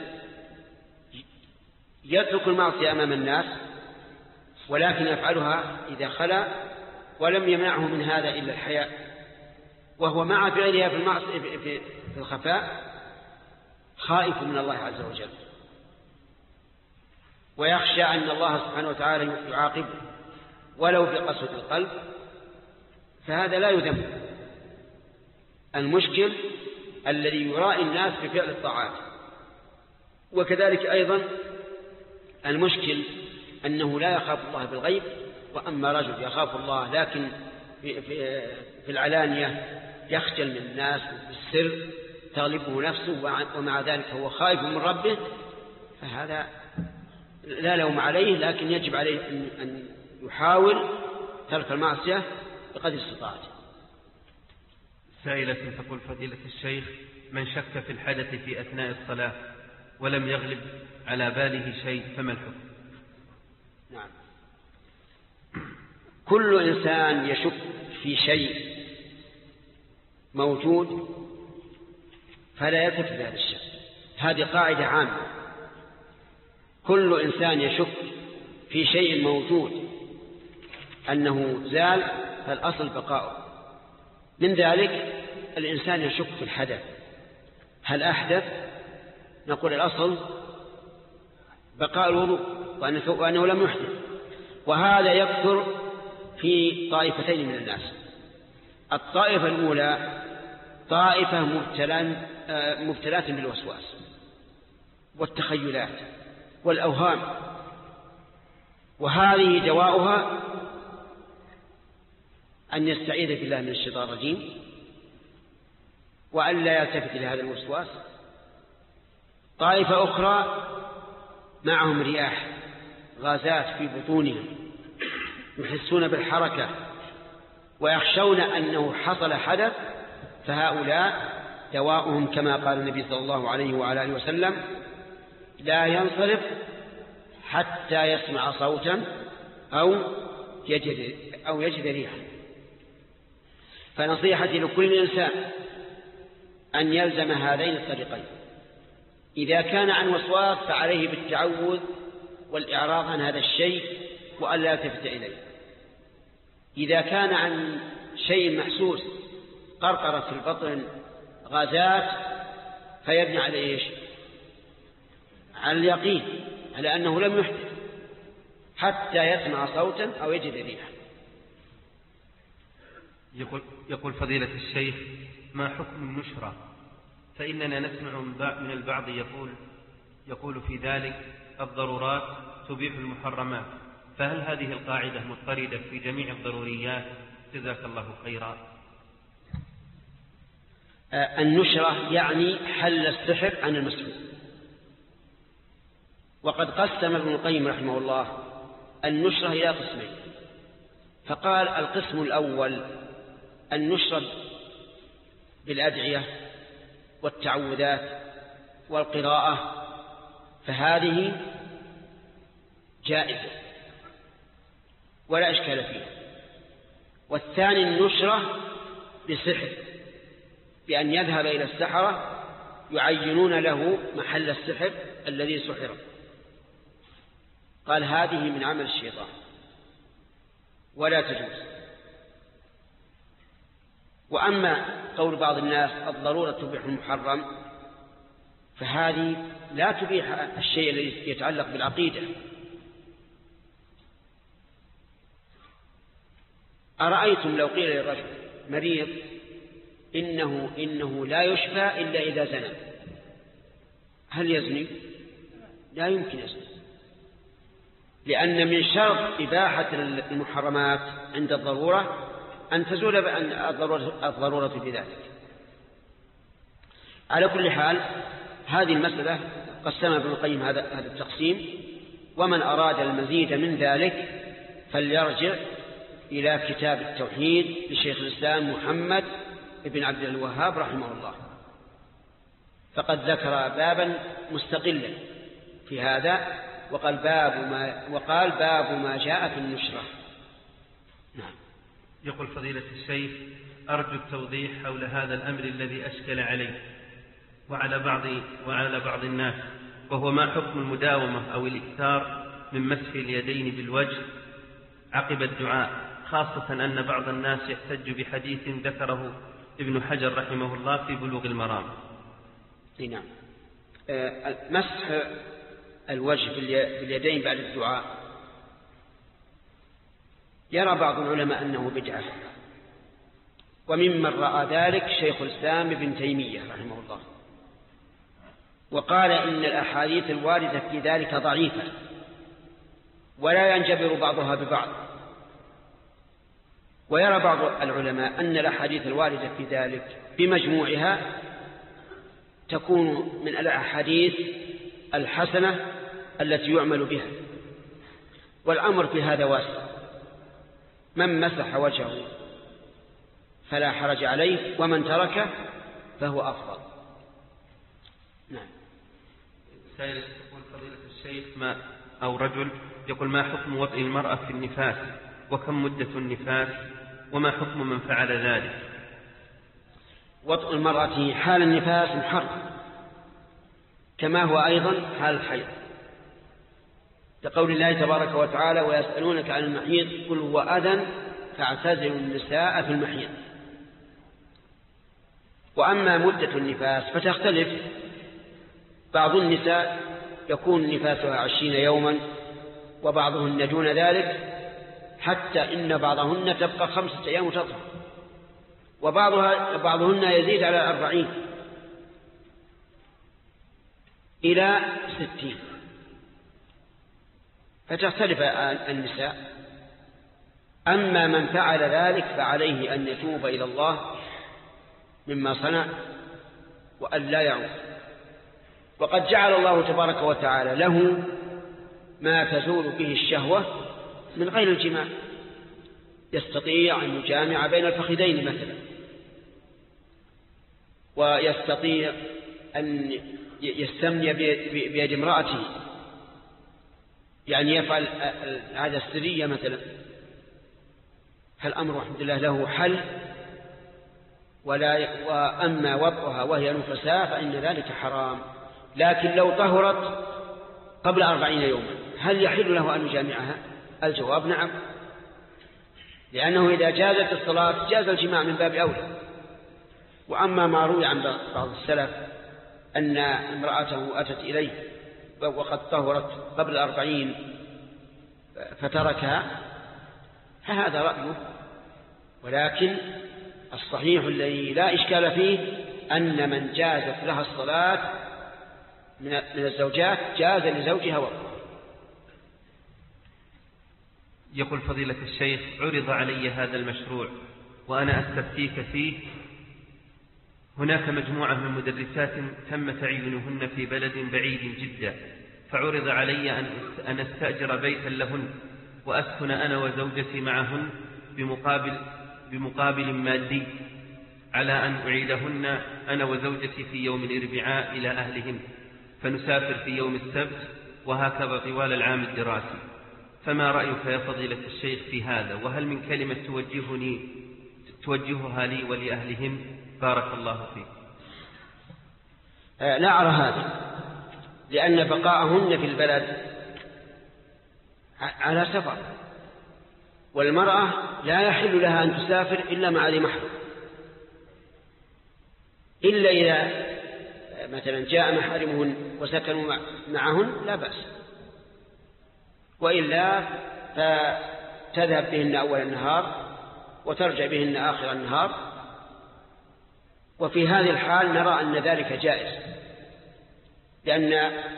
يترك المعصية أمام الناس ولكن يفعلها إذا خلا ولم يمنعه من هذا إلا الحياء، وهو مع فعلها في المعصية في الخفاء خائف من الله عز وجل ويخشى أن الله سبحانه وتعالى يعاقبه ولو في قسوة القلب، فهذا لا يذم. المشكل الذي يرائي الناس بفعل الطاعات. وكذلك أيضا المشكل أنه لا يخاف الله بالغيب، وأما رجل يخاف الله لكن في العلانية يخجل من الناس بالسر تغلبه نفسه ومع ذلك هو خائف من ربه، فهذا لا لوم عليه، لكن يجب عليه أن يحاول ترك المعصية بقدر استطاعته. سائلة تقول فضيلة الشيخ: من شك في الحدث في أثناء الصلاة ولم يغلب على باله شيء فما الحكم؟ نعم، كل إنسان يشك في شيء موجود فلا يلتفت هذا الشك. هذه قاعدة عامة، كل إنسان يشك في شيء موجود أنه زال فالأصل بقاؤه. من ذلك الإنسان يشك في الحدث، هل أحدث؟ نقول الأصل بقاء الوضوء وأنه لم يحدث. وهذا يكثر في طائفتين من الناس. الطائفة الأولى طائفة مبتلات بالوسواس والتخيلات والأوهام، وهذه دواؤها أن يستعيذ بالله من الشيطان الرجيم وأن لا يلتفت لهذا الوسواس. طائفة أخرى معهم رياح غازات في بطونهم يحسون بالحركة ويخشون أنه حصل حدث، فهؤلاء دواؤهم كما قال النبي صلى الله عليه وعلى آله وسلم: لا ينصرف حتى يسمع صوتا أو يجد ريحا. فنصيحتي لكل إنسان أن يلزم هذين الطريقين. إذا كان عن وسواس فعليه بالتعوذ والإعراض عن هذا الشيء وأن لا يلتفت إليه. إذا كان عن شيء محسوس قرقرة في البطن غازات فيبني على إيش؟ على اليقين على أنه لم يحدث حتى يسمع صوتا أو يجد ريحا. يقول فضيلة الشيخ: ما حكم النشرة؟ فإننا نسمع من البعض يقول في ذلك: الضرورات تبيح المحرمات، فهل هذه القاعدة مضطردة في جميع الضروريات؟ جزاك الله خيرا. النشرة يعني حل السحر عن المسلم. وقد قسم ابن القيم رحمه الله النشرة إلى قسمين، فقال: القسم الأول النشرة بالأدعية والتعوذات والقراءة، فهذه جائزة ولا إشكال فيها. والثاني النشرة بسحر، بأن يذهب إلى السحرة يعينون له محل السحر الذي سحر. قال: هذه من عمل الشيطان ولا تجوز. وأما قول بعض الناس الضرورة تبيح المحرم، فهذه لا تبيح الشيء الذي يتعلق بالعقيدة، أرأيتم لو قيل للرجل مريض إنه لا يشفى إلا إذا زنى، هل يزني؟ لا يمكن يزني، لأن من شرط إباحة المحرمات عند الضرورة أن تزول الضرورة بذلك. على كل حال هذه المسألة قسمها ابن القيم هذا التقسيم، ومن أراد المزيد من ذلك فليرجع إلى كتاب التوحيد لشيخ الإسلام محمد بن عبد الوهاب رحمه الله، فقد ذكر بابا مستقلا في هذا، وقال باب ما جاء في النشرة. نعم. يقول فضيلة الشيخ: أرجو التوضيح حول هذا الأمر الذي أشكل عليه وعلى بعض الناس، وهو ما حكم المداومة أو الإكثار من مسح اليدين بالوجه عقب الدعاء، خاصة أن بعض الناس يحتج بحديث ذكره ابن حجر رحمه الله في بلوغ المرام. نعم. مسح الوجه باليدين بعد الدعاء يرى بعض العلماء أنه بدعة، وممن رأى ذلك شيخ الإسلام ابن تيمية رحمه الله، وقال إن الأحاديث الواردة في ذلك ضعيفة ولا ينجبر بعضها ببعض. ويرى بعض العلماء أن الأحاديث الواردة في ذلك بمجموعها تكون من الأحاديث الحسنة التي يعمل بها، والأمر في هذا واسع، من مسح وجهه فلا حرج عليه، ومن تركه فهو أفضل. نعم. سائل يقول فضيلة الشيخ رجل يقول: ما حكم وطئ المرأة في النفاس، وكم مدة النفاس، وما حكم من فعل ذلك؟ وطئ المرأة حال النفاس محرم، كما هو أيضا حال الحيض، لقول الله تبارك وتعالى: ويسألونك عن المحيض قل هو أذى فاعتزلوا النساء في المحيض. وأما مدة النفاس فتختلف، بعض النساء يكون نفاسها 20 يوما، وبعضهن دون ذلك، حتى إن بعضهن تبقى 5 أيام وتطهر، وبعضهن يزيد على 40 إلى 60، فتختلف النساء. أما من فعل ذلك فعليه أن يتوب إلى الله مما صنع وأن لا يعود. وقد جعل الله تبارك وتعالى له ما تزول به الشهوة من غير الجماع، يستطيع أن يجامع بين الفخذين مثلا، ويستطيع أن يستمني بيد امرأته، يعني يفعل العادة السرية مثلا، فالأمر الحمد لله له حل. وأما وطئها وهي نفساء فإن ذلك حرام. لكن لو طهرت قبل 40 يوما هل يحل له أن يجامعها؟ الجواب نعم، لأنه إذا جازت الصلاة جاز الجماع من باب أولى. وأما ما روي عن بعض السلف أن امرأته أتت إليه وقد طهرت قبل 40 فتركها، فهذا رأيه، ولكن الصحيح الذي لا إشكال فيه أن من جازت لها الصلاة من الزوجات جاز لزوجها وقتها. يقول فضيلة الشيخ: عرض علي هذا المشروع وأنا أستفتيك فيه. هناك مجموعة من مدرسات تم تعيينهن في بلد بعيد جدا، فعرض علي أن أستأجر بيتا لهن وأسكن أنا وزوجتي معهن بمقابل مادي، على أن أعيدهن أنا وزوجتي في يوم الأربعاء إلى أهلهن، فنسافر في يوم السبت، وهكذا طوال العام الدراسي. فما رأيك يا فضيلة الشيخ في هذا؟ وهل من كلمة توجهها لي ولأهلهم؟ بارك الله فيك. لا أرى هذا، لأن بقاءهن في البلد على سفر، والمرأة لا يحل لها أن تسافر إلا مع ذي محرم، إلا إذا مثلا جاء محارمهن وسكنوا معهن لا بأس، وإلا فتذهب بهن أول النهار وترجع بهن آخر النهار. وفي هذه الحال نرى أن ذلك جائز، لأن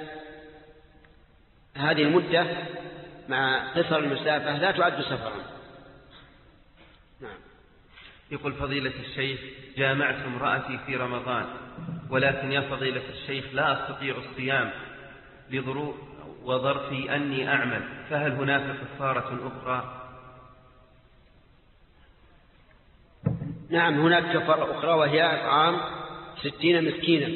هذه المدة مع قصر المسافة لا تعد سفرا. نعم. يقول فضيلة الشيخ: جامعت امرأتي في رمضان، ولكن يا فضيلة الشيخ لا أستطيع الصيام لظروف وظرفي أني أعمل، فهل هناك كفارة أخرى؟ نعم، هناك كفارة أخرى، وهي إطعام 60 مسكينا.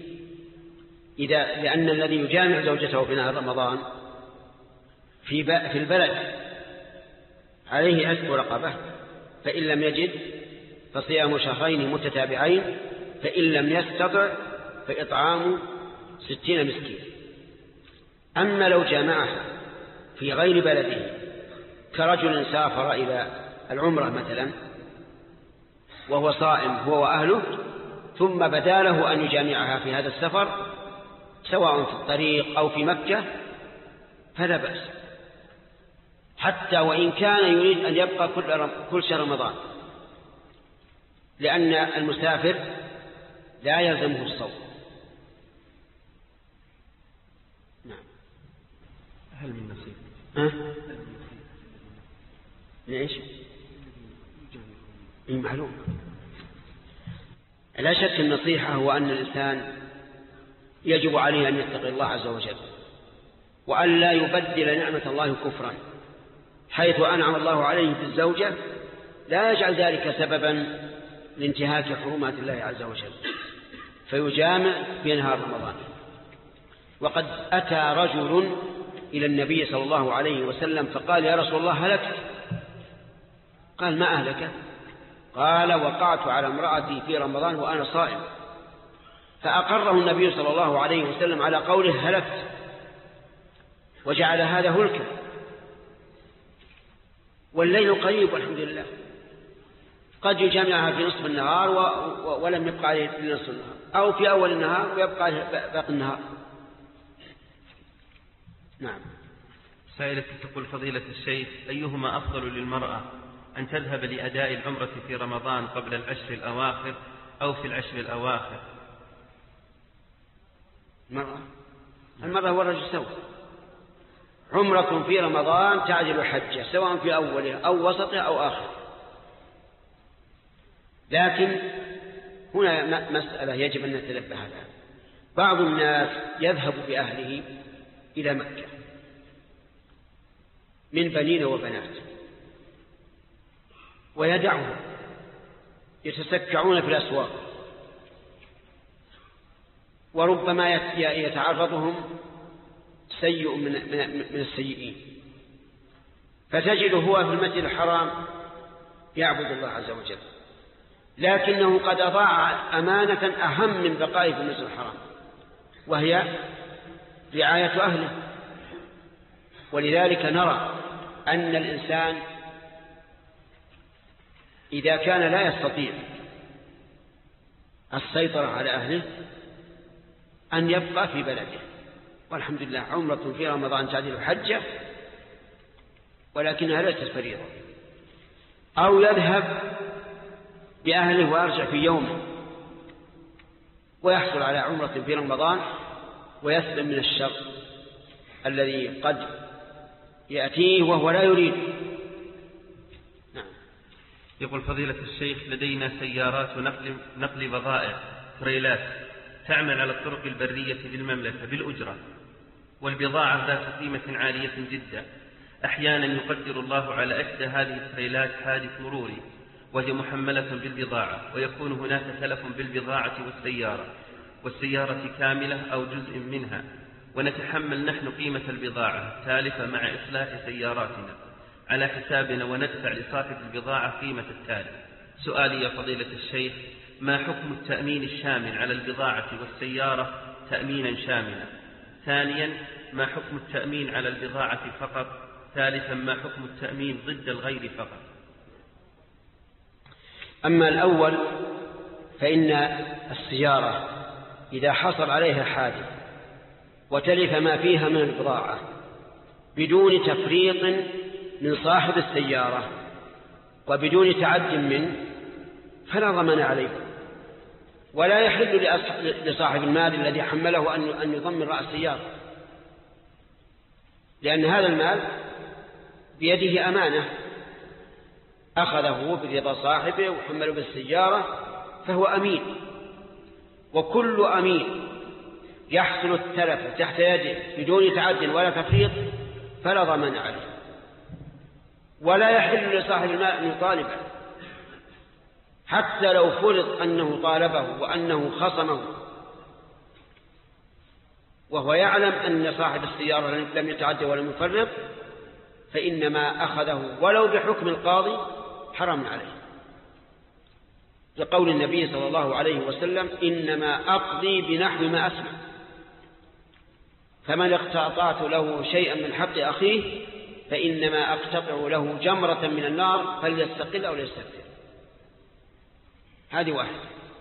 لأن الذي يجامع زوجته في نهار رمضان في البلد عليه عتق رقبة، فإن لم يجد فصيام شهرين متتابعين، فإن لم يستطع فإطعام 60 مسكين. أما لو جامعها في غير بلده كرجل سافر إلى العمرة مثلا وهو صائم هو وأهله، ثم بدا له أن يجامعها في هذا السفر سواء في الطريق أو في مكة، فلا بأس، حتى وإن كان يريد أن يبقى كل شهر رمضان، لأن المسافر لا يلزمه الصوم. نعم. هل من نصيب؟ ليش؟ معلوم. لا شك النصيحة هو أن الإنسان يجب عليه أن يتقي الله عز وجل، وأن لا يبدل نعمة الله كفرا، حيث أنعم الله عليه بالزوجة لا يجعل ذلك سببا لانتهاك حرمات الله عز وجل فيجامع في نهار رمضان. وقد أتى رجل إلى النبي صلى الله عليه وسلم فقال: يا رسول الله هلكت. قال: ما أهلك؟ قال: وقعت على امرأتي في رمضان وأنا صائم. فأقره النبي صلى الله عليه وسلم على قوله هلكت، وجعل هذا هلكا. والليل قريب والحمد لله، قد يجامعها في نصف النهار ولم يبقى عليه في نصف النهار، أو في أول النهار ويبقى عليه باقي النهار. نعم. سائلة تقول فضيلة الشيخ: أيهما أفضل للمرأة، أن تذهب لأداء العمرة في رمضان قبل العشر الأواخر أو في العشر الأواخر؟ المرأة والرجل سوا. عمرة في رمضان تعجل حجة، سواء في أولها أو وسطها أو آخر. لكن هنا مسألة يجب أن نتنبه لها. بعض الناس يذهب بأهله إلى مكة من بنين وبنات ويدعهم يتسكعون في الأسواق، وربما يتعرضهم سيء من السيئين، فتجده هو في المسجد الحرام يعبد الله عز وجل، لكنه قد أضاع أمانة أهم من بقائه في المسجد الحرام، وهي رعاية أهله. ولذلك نرى أن الإنسان إذا كان لا يستطيع السيطرة على أهله أن يبقى في بلده، والحمد لله عمرة في رمضان تعدل حجة، ولكنها ليست فريضة. أو يذهب بأهله ويرجع في يومه ويحصل على عمرة في رمضان ويسلم من الشر الذي قد يأتيه وهو لا يريد. نعم. يقول فضيلة الشيخ: لدينا سيارات نقل بضائع تريلات تعمل على الطرق البرية بالمملكة بالأجرة، والبضاعة ذات قيمة عالية جدا. أحيانا يقدر الله على إحدى هذه التريلات حادث مروري وهي محملة بالبضاعة، ويكون هناك تلف بالبضاعة والسيارة كاملة أو جزء منها، ونتحمل نحن قيمة البضاعة التالفة مع إصلاح سياراتنا على حسابنا، وندفع لصاحب البضاعة قيمة التالف. سؤالي يا فضيلة الشيخ: ما حكم التأمين الشامل على البضاعة والسيارة تأمينا شاملا؟ ثانيا، ما حكم التأمين على البضاعة فقط؟ ثالثا، ما حكم التأمين ضد الغير فقط؟ أما الأول فإن السيارة إذا حصل عليها حادث وتلف ما فيها من البضاعة بدون تفريط من صاحب السيارة وبدون تعد منه فلا ضمان عليه. ولا يحل لصاحب المال الذي حمله أن يضمن رأس السيارة، لأن هذا المال بيده أمانة أخذه برضا صاحبه وحمله بالسيارة فهو أمين. وكل أمين يحصل التلف تحت يده بدون تعد ولا تفريط فلا ضمان عليه. ولا يحل لصاحب المال أن يطالبه حتى لو فرض أنه طالبه وأنه خصمه وهو يعلم أن صاحب السيارة لم يتعد ولم يفرط، فإنما أخذه ولو بحكم القاضي حرام عليه، لقول النبي صلى الله عليه وسلم: إنما أقضي بنحو ما أسمع، فمن اقتطعت له شيئا من حق أخيه فإنما أقتطع له جمرة من النار فليستقل أو ليستكثر. هذه واحدة.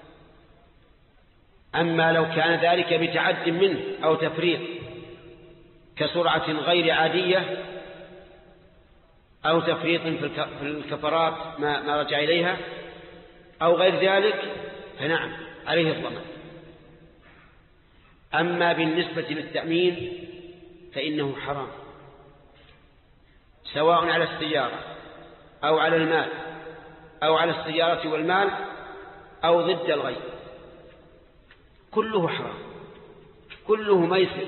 أما لو كان ذلك بتعد منه أو تفريط كسرعة غير عادية أو تفريط في الكفرات ما رجع إليها أو غير ذلك فنعم عليه الضمان. أما بالنسبة للتأمين فإنه حرام، سواء على السيارة أو على المال أو على السيارة والمال أو ضد الغير، كله حرام، كله ميسر.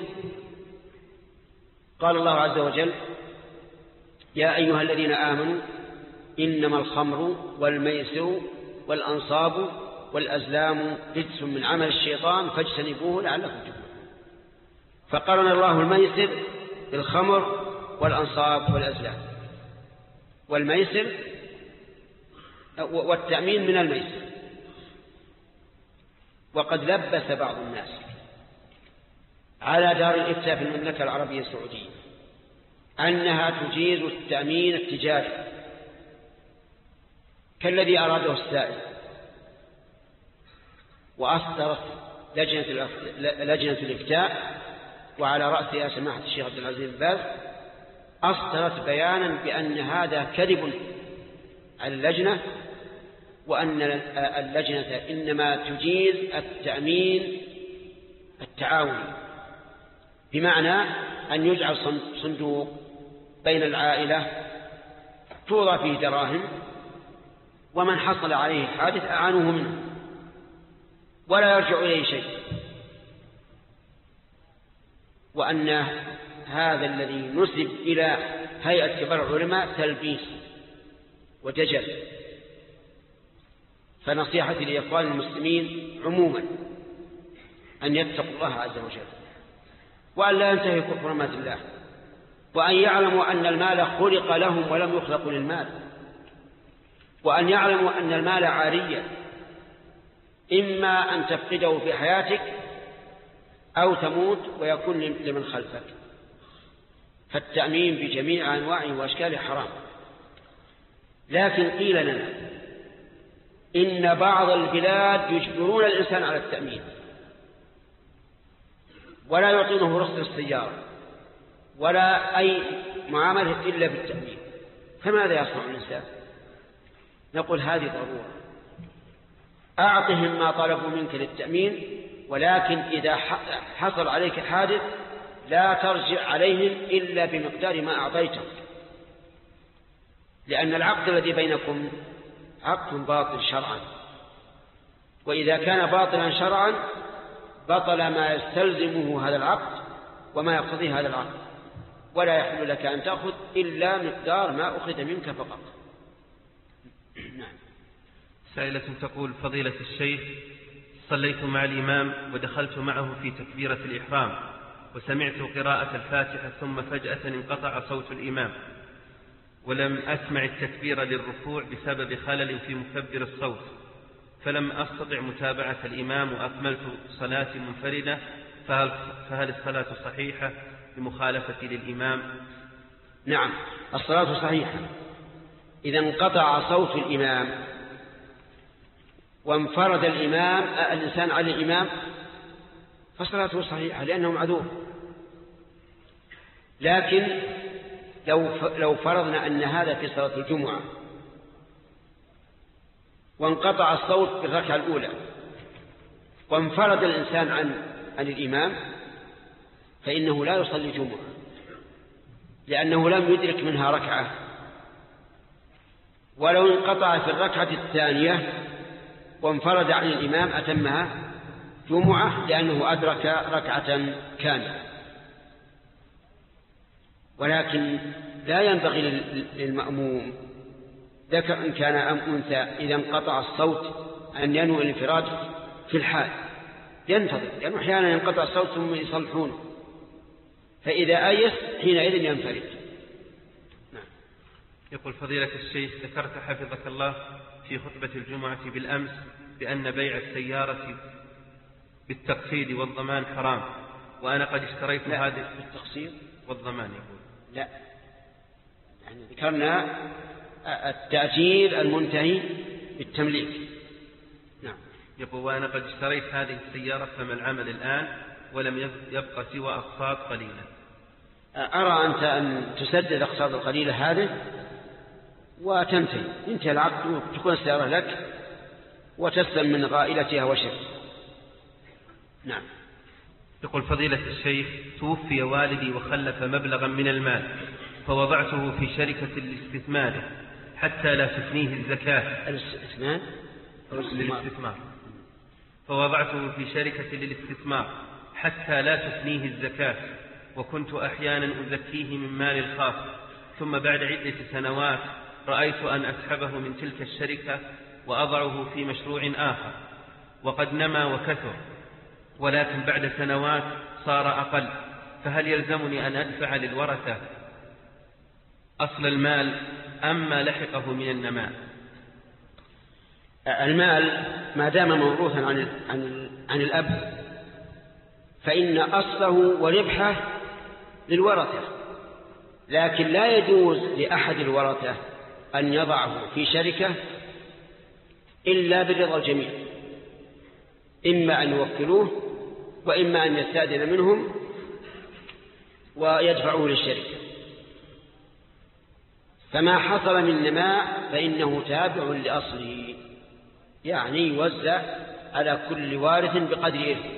قال الله عز وجل: يا أيها الذين آمنوا إنما الخمر والميسر والأنصاب والأزلام رجس من عمل الشيطان فاجتنبوه لعلكم تفلحون. فقرن الله الميسر بالخمر والأنصاب والأزلام، والميسر والتأمين من الميسر. وقد لبس بعض الناس على دار الإفتاء في المملكة العربية السعودية أنها تجيز التأمين التجاري كالذي أراده السائل، وأصدرت لجنة الإفتاء وعلى رأسها سماحة الشيخ عبد العزيز بن باز أصدرت بيانا بأن هذا كذب على اللجنة، وأن اللجنة إنما تجيز التأمين التعاوني، بمعنى أن يجعل صندوق بين العائلة توضع فيه دراهم، ومن حصل عليه الحادث أعانوه منه ولا يرجع إليه شيء. وأن هذا الذي نسب إلى هيئة كبار العلماء تلبيس ودجل. فنصيحتي لإخوان المسلمين عموما أن يتقوا الله عز وجل، وأن لا ينتهكوا حرمات الله، وأن يعلموا أن المال خلق لهم ولم يخلقوا للمال، وأن يعلموا أن المال عارية، إما أن تفقده في حياتك أو تموت ويكون لمن خلفك. فالتأمين بجميع أنواعه وأشكاله حرام. لكن قيل لنا إن بعض البلاد يجبرون الإنسان على التأمين ولا يعطونه رخصة السيارة ولا أي معاملة إلا بالتأمين، فماذا يصنع الإنسان؟ نقول هذه ضرورة، أعطهم ما طلبوا منك للتأمين، ولكن إذا حصل عليك حادث لا ترجع عليهم إلا بمقدار ما أعطيتهم، لأن العقد الذي بينكم عقد باطل شرعا، وإذا كان باطلا شرعا بطل ما يستلزمه هذا العقد وما يقتضيه هذا العقد، ولا يحل لك أن تأخذ إلا مقدار ما أخذ منك فقط. نعم. سائلة تقول: فضيلة الشيخ، صليت مع الإمام ودخلت معه في تكبيرة الإحرام وسمعت قراءة الفاتحة، ثم فجأة انقطع صوت الإمام ولم أسمع التكبير للركوع بسبب خلل في مكبر الصوت، فلم أستطع متابعة الإمام وأكملت صلاتي منفردة، فهل الصلاة صحيحة بمخالفتي للإمام؟ نعم، الصلاة صحيحة. إذا انقطع صوت الإمام وانفرد الإنسان على الإمام فصلاته صحيحة لأنه معذور. لكن لو فرضنا أن هذا في صلاة الجمعة وانقطع الصوت بالركعة الأولى وانفرد الإنسان عن الإمام فإنه لا يصلي جمعة، لأنه لم يدرك منها ركعة. ولو انقطع في الركعة الثانية وانفرد عن الإمام أتمها جمعة، لأنه أدرك ركعة كاملة. ولكن لا ينبغي للمأموم ذكر إن كان أم أنثى إذا انقطع الصوت أن ينوي الانفراد في الحال، ينتظر، لأنه أحيانا ينقطع الصوت ثم يصلحونه، فإذا آيس حينئذ ينفرد. نعم. يقول فضيلة الشيخ ذكرت حفظك الله في خطبة الجمعة بالأمس بأن بيع السيارة بالتقسيط والضمان حرام، وأنا قد اشتريت هذه بالتقسيط والضمان. يقول لا، يعني ذكرنا التأجير المنتهي بالتمليك. نعم. يقول وأنا قد اشتريت هذه السيارة فما العمل الآن ولم يبقى سوى أقساط قليلة. أرى أنت أن تسدد الأقساط القليلة هذه وتنتهي، ينتهي العقد وتكون السيارة لك وتسلم من غائلتها وشر. نعم. يقول فضيلة الشيخ توفي والدي وخلف مبلغا من المال فوضعته في شركة الاستثمار حتى لا تفنيه الزكاة. الاستثمار. فوضعته في شركة للاستثمار حتى لا تفنيه الزكاة، وكنت أحيانا أزكيه من مال الخاص، ثم بعد عدة سنوات رأيت أن أسحبه من تلك الشركة وأضعه في مشروع آخر، وقد نما وكثر، ولكن بعد سنوات صار أقل، فهل يلزمني أن أدفع للورثة أصل المال أم ما لحقه من النماء؟ المال ما دام موروثا عن الأب فإن أصله وربحه للورثة، لكن لا يجوز لأحد الورثة أن يضعه في شركة إلا برضا الجميع، إما أن يوكلوه وإما أن يستأذن منهم ويدفعوه للشركة. فما حصل من نماء فإنه تابع لأصله، يعني يوزع على كل وارث بقدر إرثه.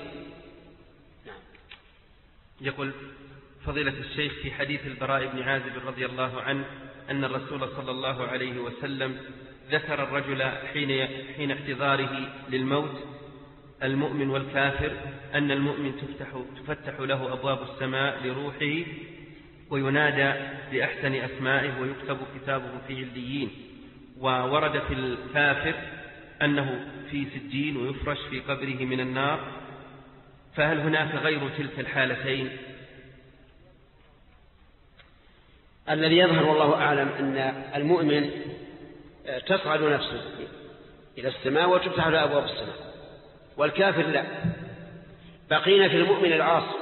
يقول فضيلة الشيخ في حديث البراء بن عازب رضي الله عنه أن الرسول صلى الله عليه وسلم ذكر الرجل حين احتضاره للموت المؤمن والكافر أن المؤمن تفتح له أبواب السماء لروحه وينادى بأحسن أسمائه ويكتب كتابه في عليين، وورد في الكافر أنه في سجين ويفرش في قبره من النار، فهل هناك غير تلك الحالتين؟ الذي يظهر والله أعلم أن المؤمن تصعد نفسه إلى السماء وتفتح له أبواب السماء، والكافر لا. بقينا في المؤمن العاصي.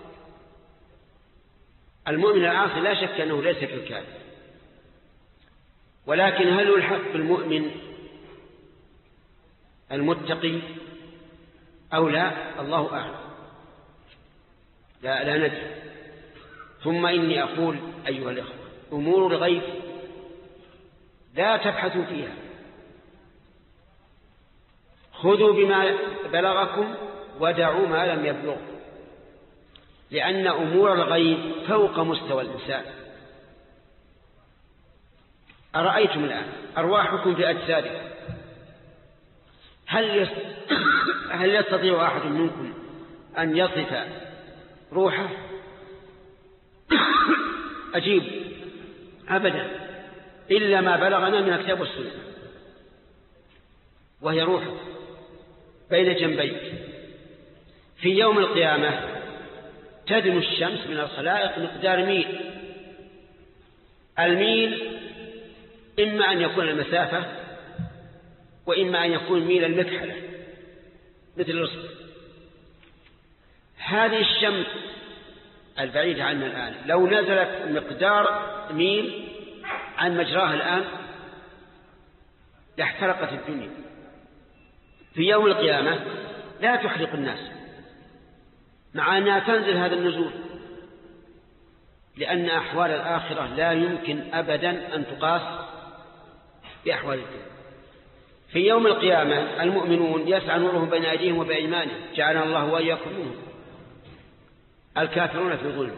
المؤمن العاصي لا شك أنه ليس كالكافر، ولكن هل يلحق بالمؤمن المتقي أو لا؟ الله أعلم، لا ندري. ثم إني أقول أيها الإخوة أمور الغيب لا تبحثوا فيها، خذوا بما بلغكم ودعوا ما لم يبلغ، لأن أمور الغيب فوق مستوى الإنسان. أرأيتم الآن أرواحكم في أجسادكم، هل يستطيع أحد منكم أن يصف روحه؟ أجيب أبدا، إلا ما بلغنا من الكتاب والسنة، وهي روحه بين جنبيك. في يوم القيامة تدنو الشمس من الخلائق مقدار ميل. الميل إما أن يكون المسافة وإما أن يكون ميل المكحلة مثل الرصد. هذه الشمس البعيدة عنا الآن لو نزلت مقدار ميل عن مجراها الآن لاحترقت الدنيا. في يوم القيامة لا تحرق الناس مع أنها تنزل هذا النزول، لأن أحوال الآخرة لا يمكن أبدا أن تقاس بأحوال الدنيا. في يوم القيامة المؤمنون يسعى نورهم بين أيديهم وبأيمانهم، جعلنا الله وإياكم منهم. الكافرون في ظلمة.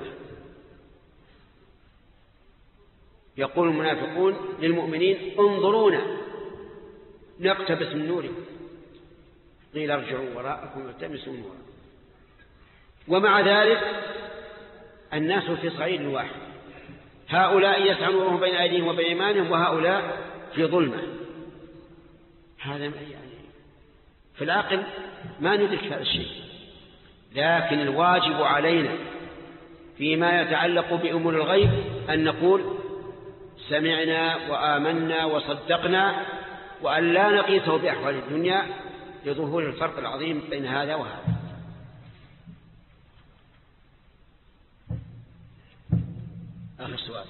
يقول المنافقون للمؤمنين انظرونا نقتبس من نوركم، قيل ارجعوا وراءكم والتمسوا نورا. ومع ذلك الناس في صعيد واحد، هؤلاء يسعى نورهم بين أيديهم وبأيمانهم وهؤلاء في ظلمة. هذا يعني في العقل ما ندرك هذا الشيء، لكن الواجب علينا فيما يتعلق بأمور الغيب أن نقول سمعنا وآمنا وصدقنا، وأن لا نقيسه بأحوال الدنيا لظهور الفرق العظيم بين هذا وهذا. آخر سؤال.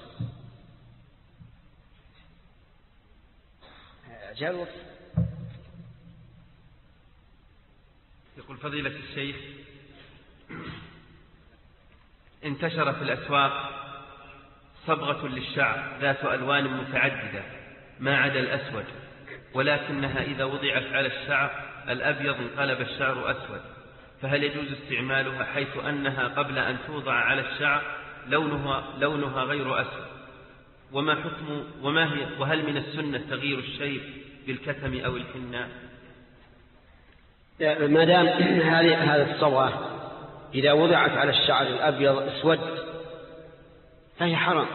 جاوب. يقول فضيلة الشيخ: انتشر في الأسواق صبغة للشعر ذات ألوان متعددة ما عدا الأسود، ولكنها إذا وضعت على الشعر الأبيض انقلب الشعر أسود، فهل يجوز استعمالها حيث أنها قبل أن توضع على الشعر لونها غير أسود؟ وهل من السنة تغيير الشيب بالكتم أو الحناء؟ ما دام هذه الصبغة إذا وضعت على الشعر الأبيض أسود فهي حرام،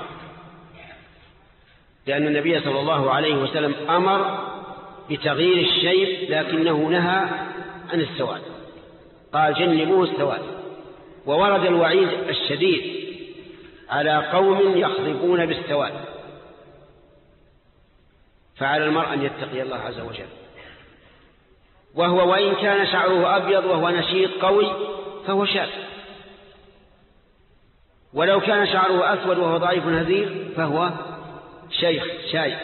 لأن النبي صلى الله عليه وسلم أمر بتغيير الشيب لكنه نهى عن السواد، قال جنبوه السواد. وورد الوعيد الشديد على قوم يخضبون بالسواد، فعلى المرء أن يتقي الله عز وجل. وهو وإن كان شعره أبيض وهو نشيط قوي فهو شاذ، ولو كان شعره أسود وهو ضعيف هزيل فهو شيخ شايب.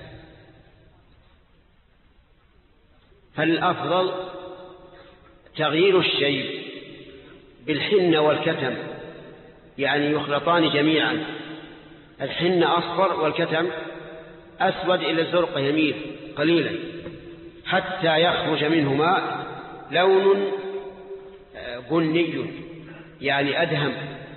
فالأفضل تغيير الشيب بالحنة والكتم، يعني يخلطان جميعا، الحنة أصفر والكتم أسود إلى الزرق يميل قليلا حتى يخرج منهما لون بني يعني أدهم،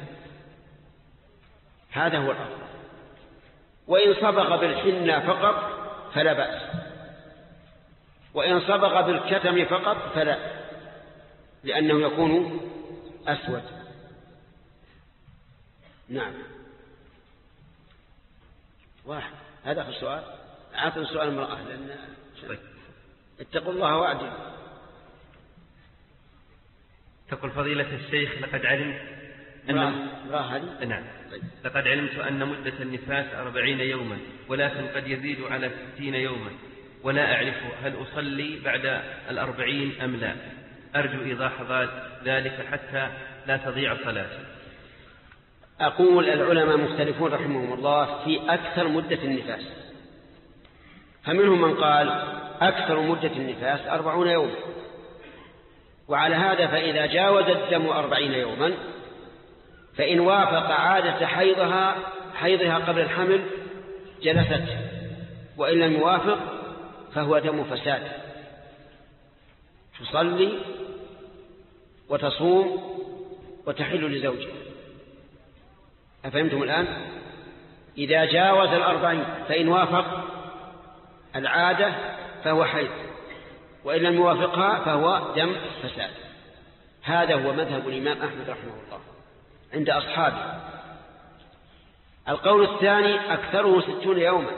هذا هو الأفضل. وإن صبغ بالحنة فقط فلا بأس، وإن صبغ بالكتم فقط فلا، لأنه يكون أسود. نعم. واحد. هذا آخر سؤال. عاطل سؤال المرأة لأن اتقوا الله واعدلوا. تقول فضيلة الشيخ: لقد علمت لقد علمت أن مدة النفاس 40 يوما، ولكن قد يزيد على 60 يوما، ولا أعرف هل أصلي بعد 40 أم لا. أرجو إيضاح ذلك حتى لا تضيع صلاتي. أقول العلماء مختلفون رحمهم الله في أكثر مدة النفاس، فمنهم من قال أكثر مدة النفاس 40 يوما، وعلى هذا فإذا جاوز الدم 40 يوما فإن وافق عادة حيضها قبل الحمل جلست، وإن لم يوافق فهو دم فساد، تصلي وتصوم وتحل لزوجها. أفهمتم الآن؟ إذا جاوز 40 فإن وافق العادة فهو حيض، وإن لم يوافقها فهو دم فساد. هذا هو مذهب الإمام أحمد رحمه الله عند أصحابه. القول الثاني أكثره 60 يوما،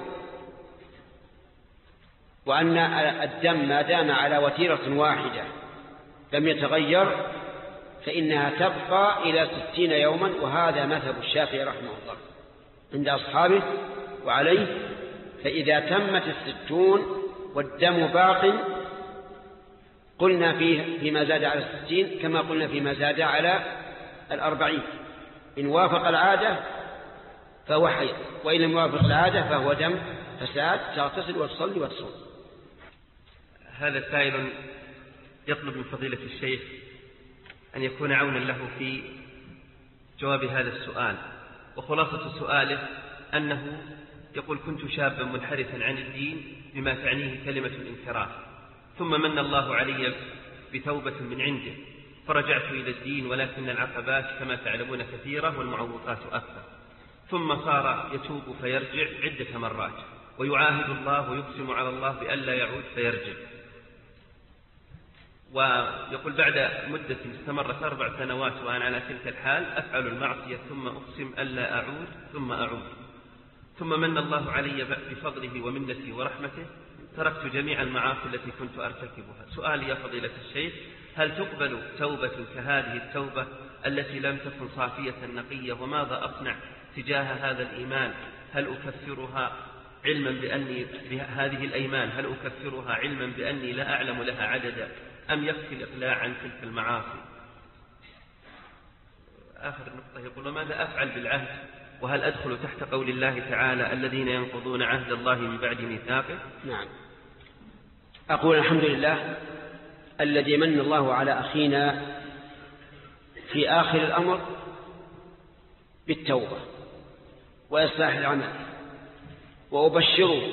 وأن الدم ما دام على وتيرة واحدة لم يتغير فإنها تبقى إلى 60 يوما، وهذا مذهب الشافعي رحمه الله عند أصحابه. وعليه فإذا تمت 60 والدم باق قلنا فيما زاد على 60 كما قلنا فيما زاد على 40. إن وافق العادة فهو حيض، وإن لم يوافق العادة فهو دم فساد، تغتسل وتصلي وتصوم. هذا سائل يطلب من فضيلة الشيخ أن يكون عونا له في جواب هذا السؤال، وخلاصة سؤاله أنه يقول: كنت شابا منحرفا عن الدين بما تعنيه كلمة الانحراف، ثم من الله علي بتوبة من عنده فرجعت إلى الدين، ولكن العقبات كما تعلمون كثيرة والمعوقات أكثر. ثم صار يتوب فيرجع عدة مرات ويعاهد الله ويقسم على الله بألا يعود فيرجع. ويقول: بعد مدة استمرت 4 سنوات وأنا على تلك الحال أفعل المعصية ثم أقسم ألا أعود ثم أعود، ثم من الله علي بفضله ومنته ورحمته تركت جميع المعاصي التي كنت أرتكبها. سؤالي يا فضيلة الشيخ: هل تقبل توبة كهذه التوبة التي لم تكن صافية نقية؟ وماذا أصنع تجاه هذا الإيمان؟ هل أكفرها علما بأني هذه الأيمان هل أكفرها علما بأني لا أعلم لها عددا، أم يكفي الإقلاع عن تلك المعاصي؟ آخر نقطة يقول: وماذا أفعل بالعهد؟ وهل أدخل تحت قول الله تعالى: الذين ينقضون عهد الله من بعد ميثاقه؟ نعم. أقول: الحمد لله الذي من الله على أخينا في آخر الأمر بالتوبة وإصلاح العمل، وأبشره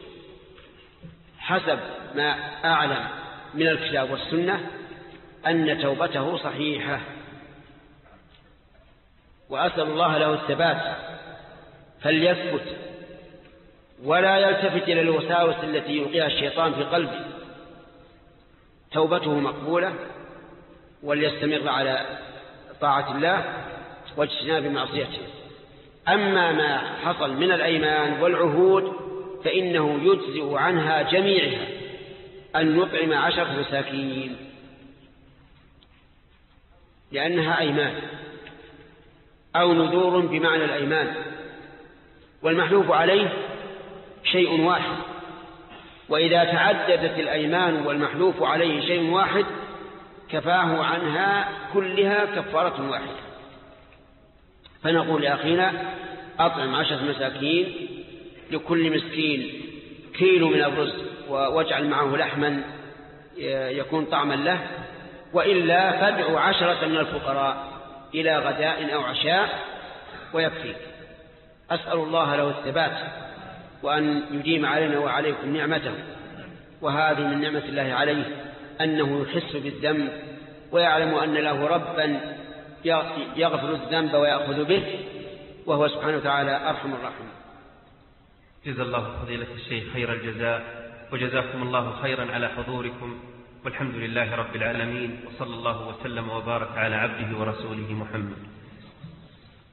حسب ما أعلم من الكتاب والسنة أن توبته صحيحة، وأسأل الله له الثبات فليثبت ولا يلتفت إلى الوساوس التي يلقيها الشيطان في قلبه. توبته مقبولة وليستمر على طاعة الله واجتناب معصيته. أما ما حصل من الأيمان والعهود فإنه يجزئ عنها جميعها أن نطعم 10 مساكين، لأنها أيمان أو نذور بمعنى الأيمان، والمحلوف عليه شيء واحد، وإذا تعددت الأيمان والمحلوف عليه شيء واحد كفاه عنها كلها كفارة واحدة. فنقول لأخينا: أطعم 10 مساكين، لكل مسكين كيلو من الرز، واجعل معه لحما يكون طعما له، وإلا فادعو 10 من الفقراء إلى غداء أو عشاء ويكفيك. أسأل الله له الثبات وأن يديم علينا وعليكم نعمته، وهذه من نعمة الله عليه أنه يحس بالذنب ويعلم أن له ربا يغفر الذنب ويأخذ به، وهو سبحانه وتعالى أرحم الراحمين. جزا الله فضيلة الشيخ خير الجزاء، وجزاكم الله خيرا على حضوركم، والحمد لله رب العالمين، وصلى الله وسلم وبارك على عبده ورسوله محمد.